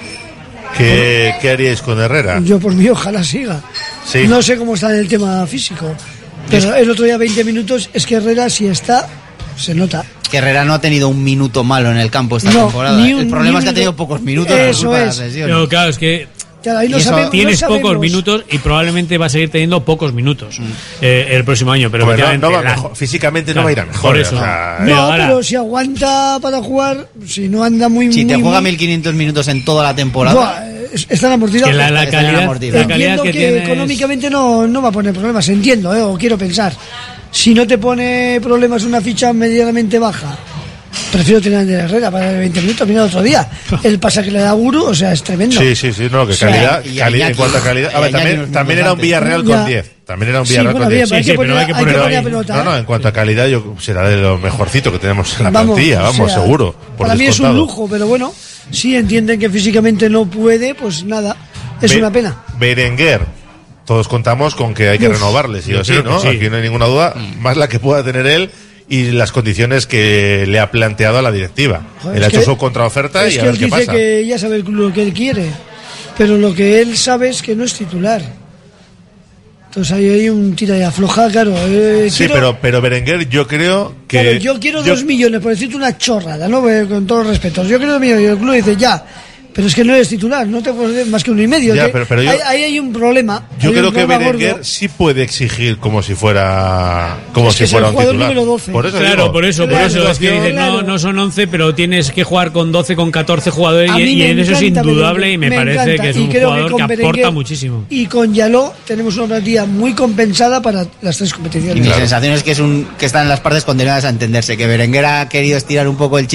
¿Qué haríais con Herrera? Yo por mí ojalá siga. Sí. No sé cómo está en el tema físico, pero el otro día 20 minutos, es que Herrera si está, se nota. Que Herrera no ha tenido un minuto malo en el campo esta temporada. El problema es que ha tenido pocos minutos. Eso es. Pero claro, es que tienes pocos minutos y probablemente va a seguir teniendo pocos minutos el próximo año. Pero no va mejor. Físicamente no va a ir a mejor. Por eso. Pero si aguanta para jugar, si no anda muy... Si te juega 1.500 minutos en toda la temporada... Están amortizados. La calidad que tiene económicamente no va a poner problemas, entiendo, o quiero pensar. Si no te pone problemas una ficha medianamente baja, prefiero tener a Ander Herrera para 20 minutos. Mira el otro día, el pase que le da Guru, o sea, es tremendo. Sí, no, que calidad, en cuanto a calidad. A ver, también era un Villarreal con 10. También era un Villarreal con 10. Pero hay que poner No, en cuanto a calidad, será de lo mejorcito que tenemos en la plantilla, seguro. Para mí es un lujo, pero bueno, si entienden que físicamente no puede, pues nada, es una pena. Berenguer, todos contamos con que hay que renovarle, sí o sí, ¿no? Sí. Aquí no hay ninguna duda, más la que pueda tener él y las condiciones que le ha planteado a la directiva. Él ha hecho su contraoferta y a ver qué pasa. Es que él dice que ya sabe lo que él quiere, pero lo que él sabe es que no es titular. Entonces ahí hay un tira y afloja, claro. Sí, pero Berenguer, yo creo que... Claro, yo quiero 2 millones, por decirte una chorrada, ¿no? Con todos los respetos. Yo quiero 2 millones y el club dice ya... Pero es que no eres titular, no te puedes más que 1,5. Ya, pero ahí hay un problema. Yo creo que Berenguer sí puede exigir como si fuera un jugador titular. Número 12. Por eso es que dicen, no son 11, pero tienes que jugar con 12, con 14 jugadores y en eso es indudable y me parece que es un jugador que aporta muchísimo. Y con Yaló tenemos una plantilla muy compensada para las 3 competiciones. Y mi sensación es que están las partes condenadas a entenderse, que Berenguer ha querido estirar un poco el chicle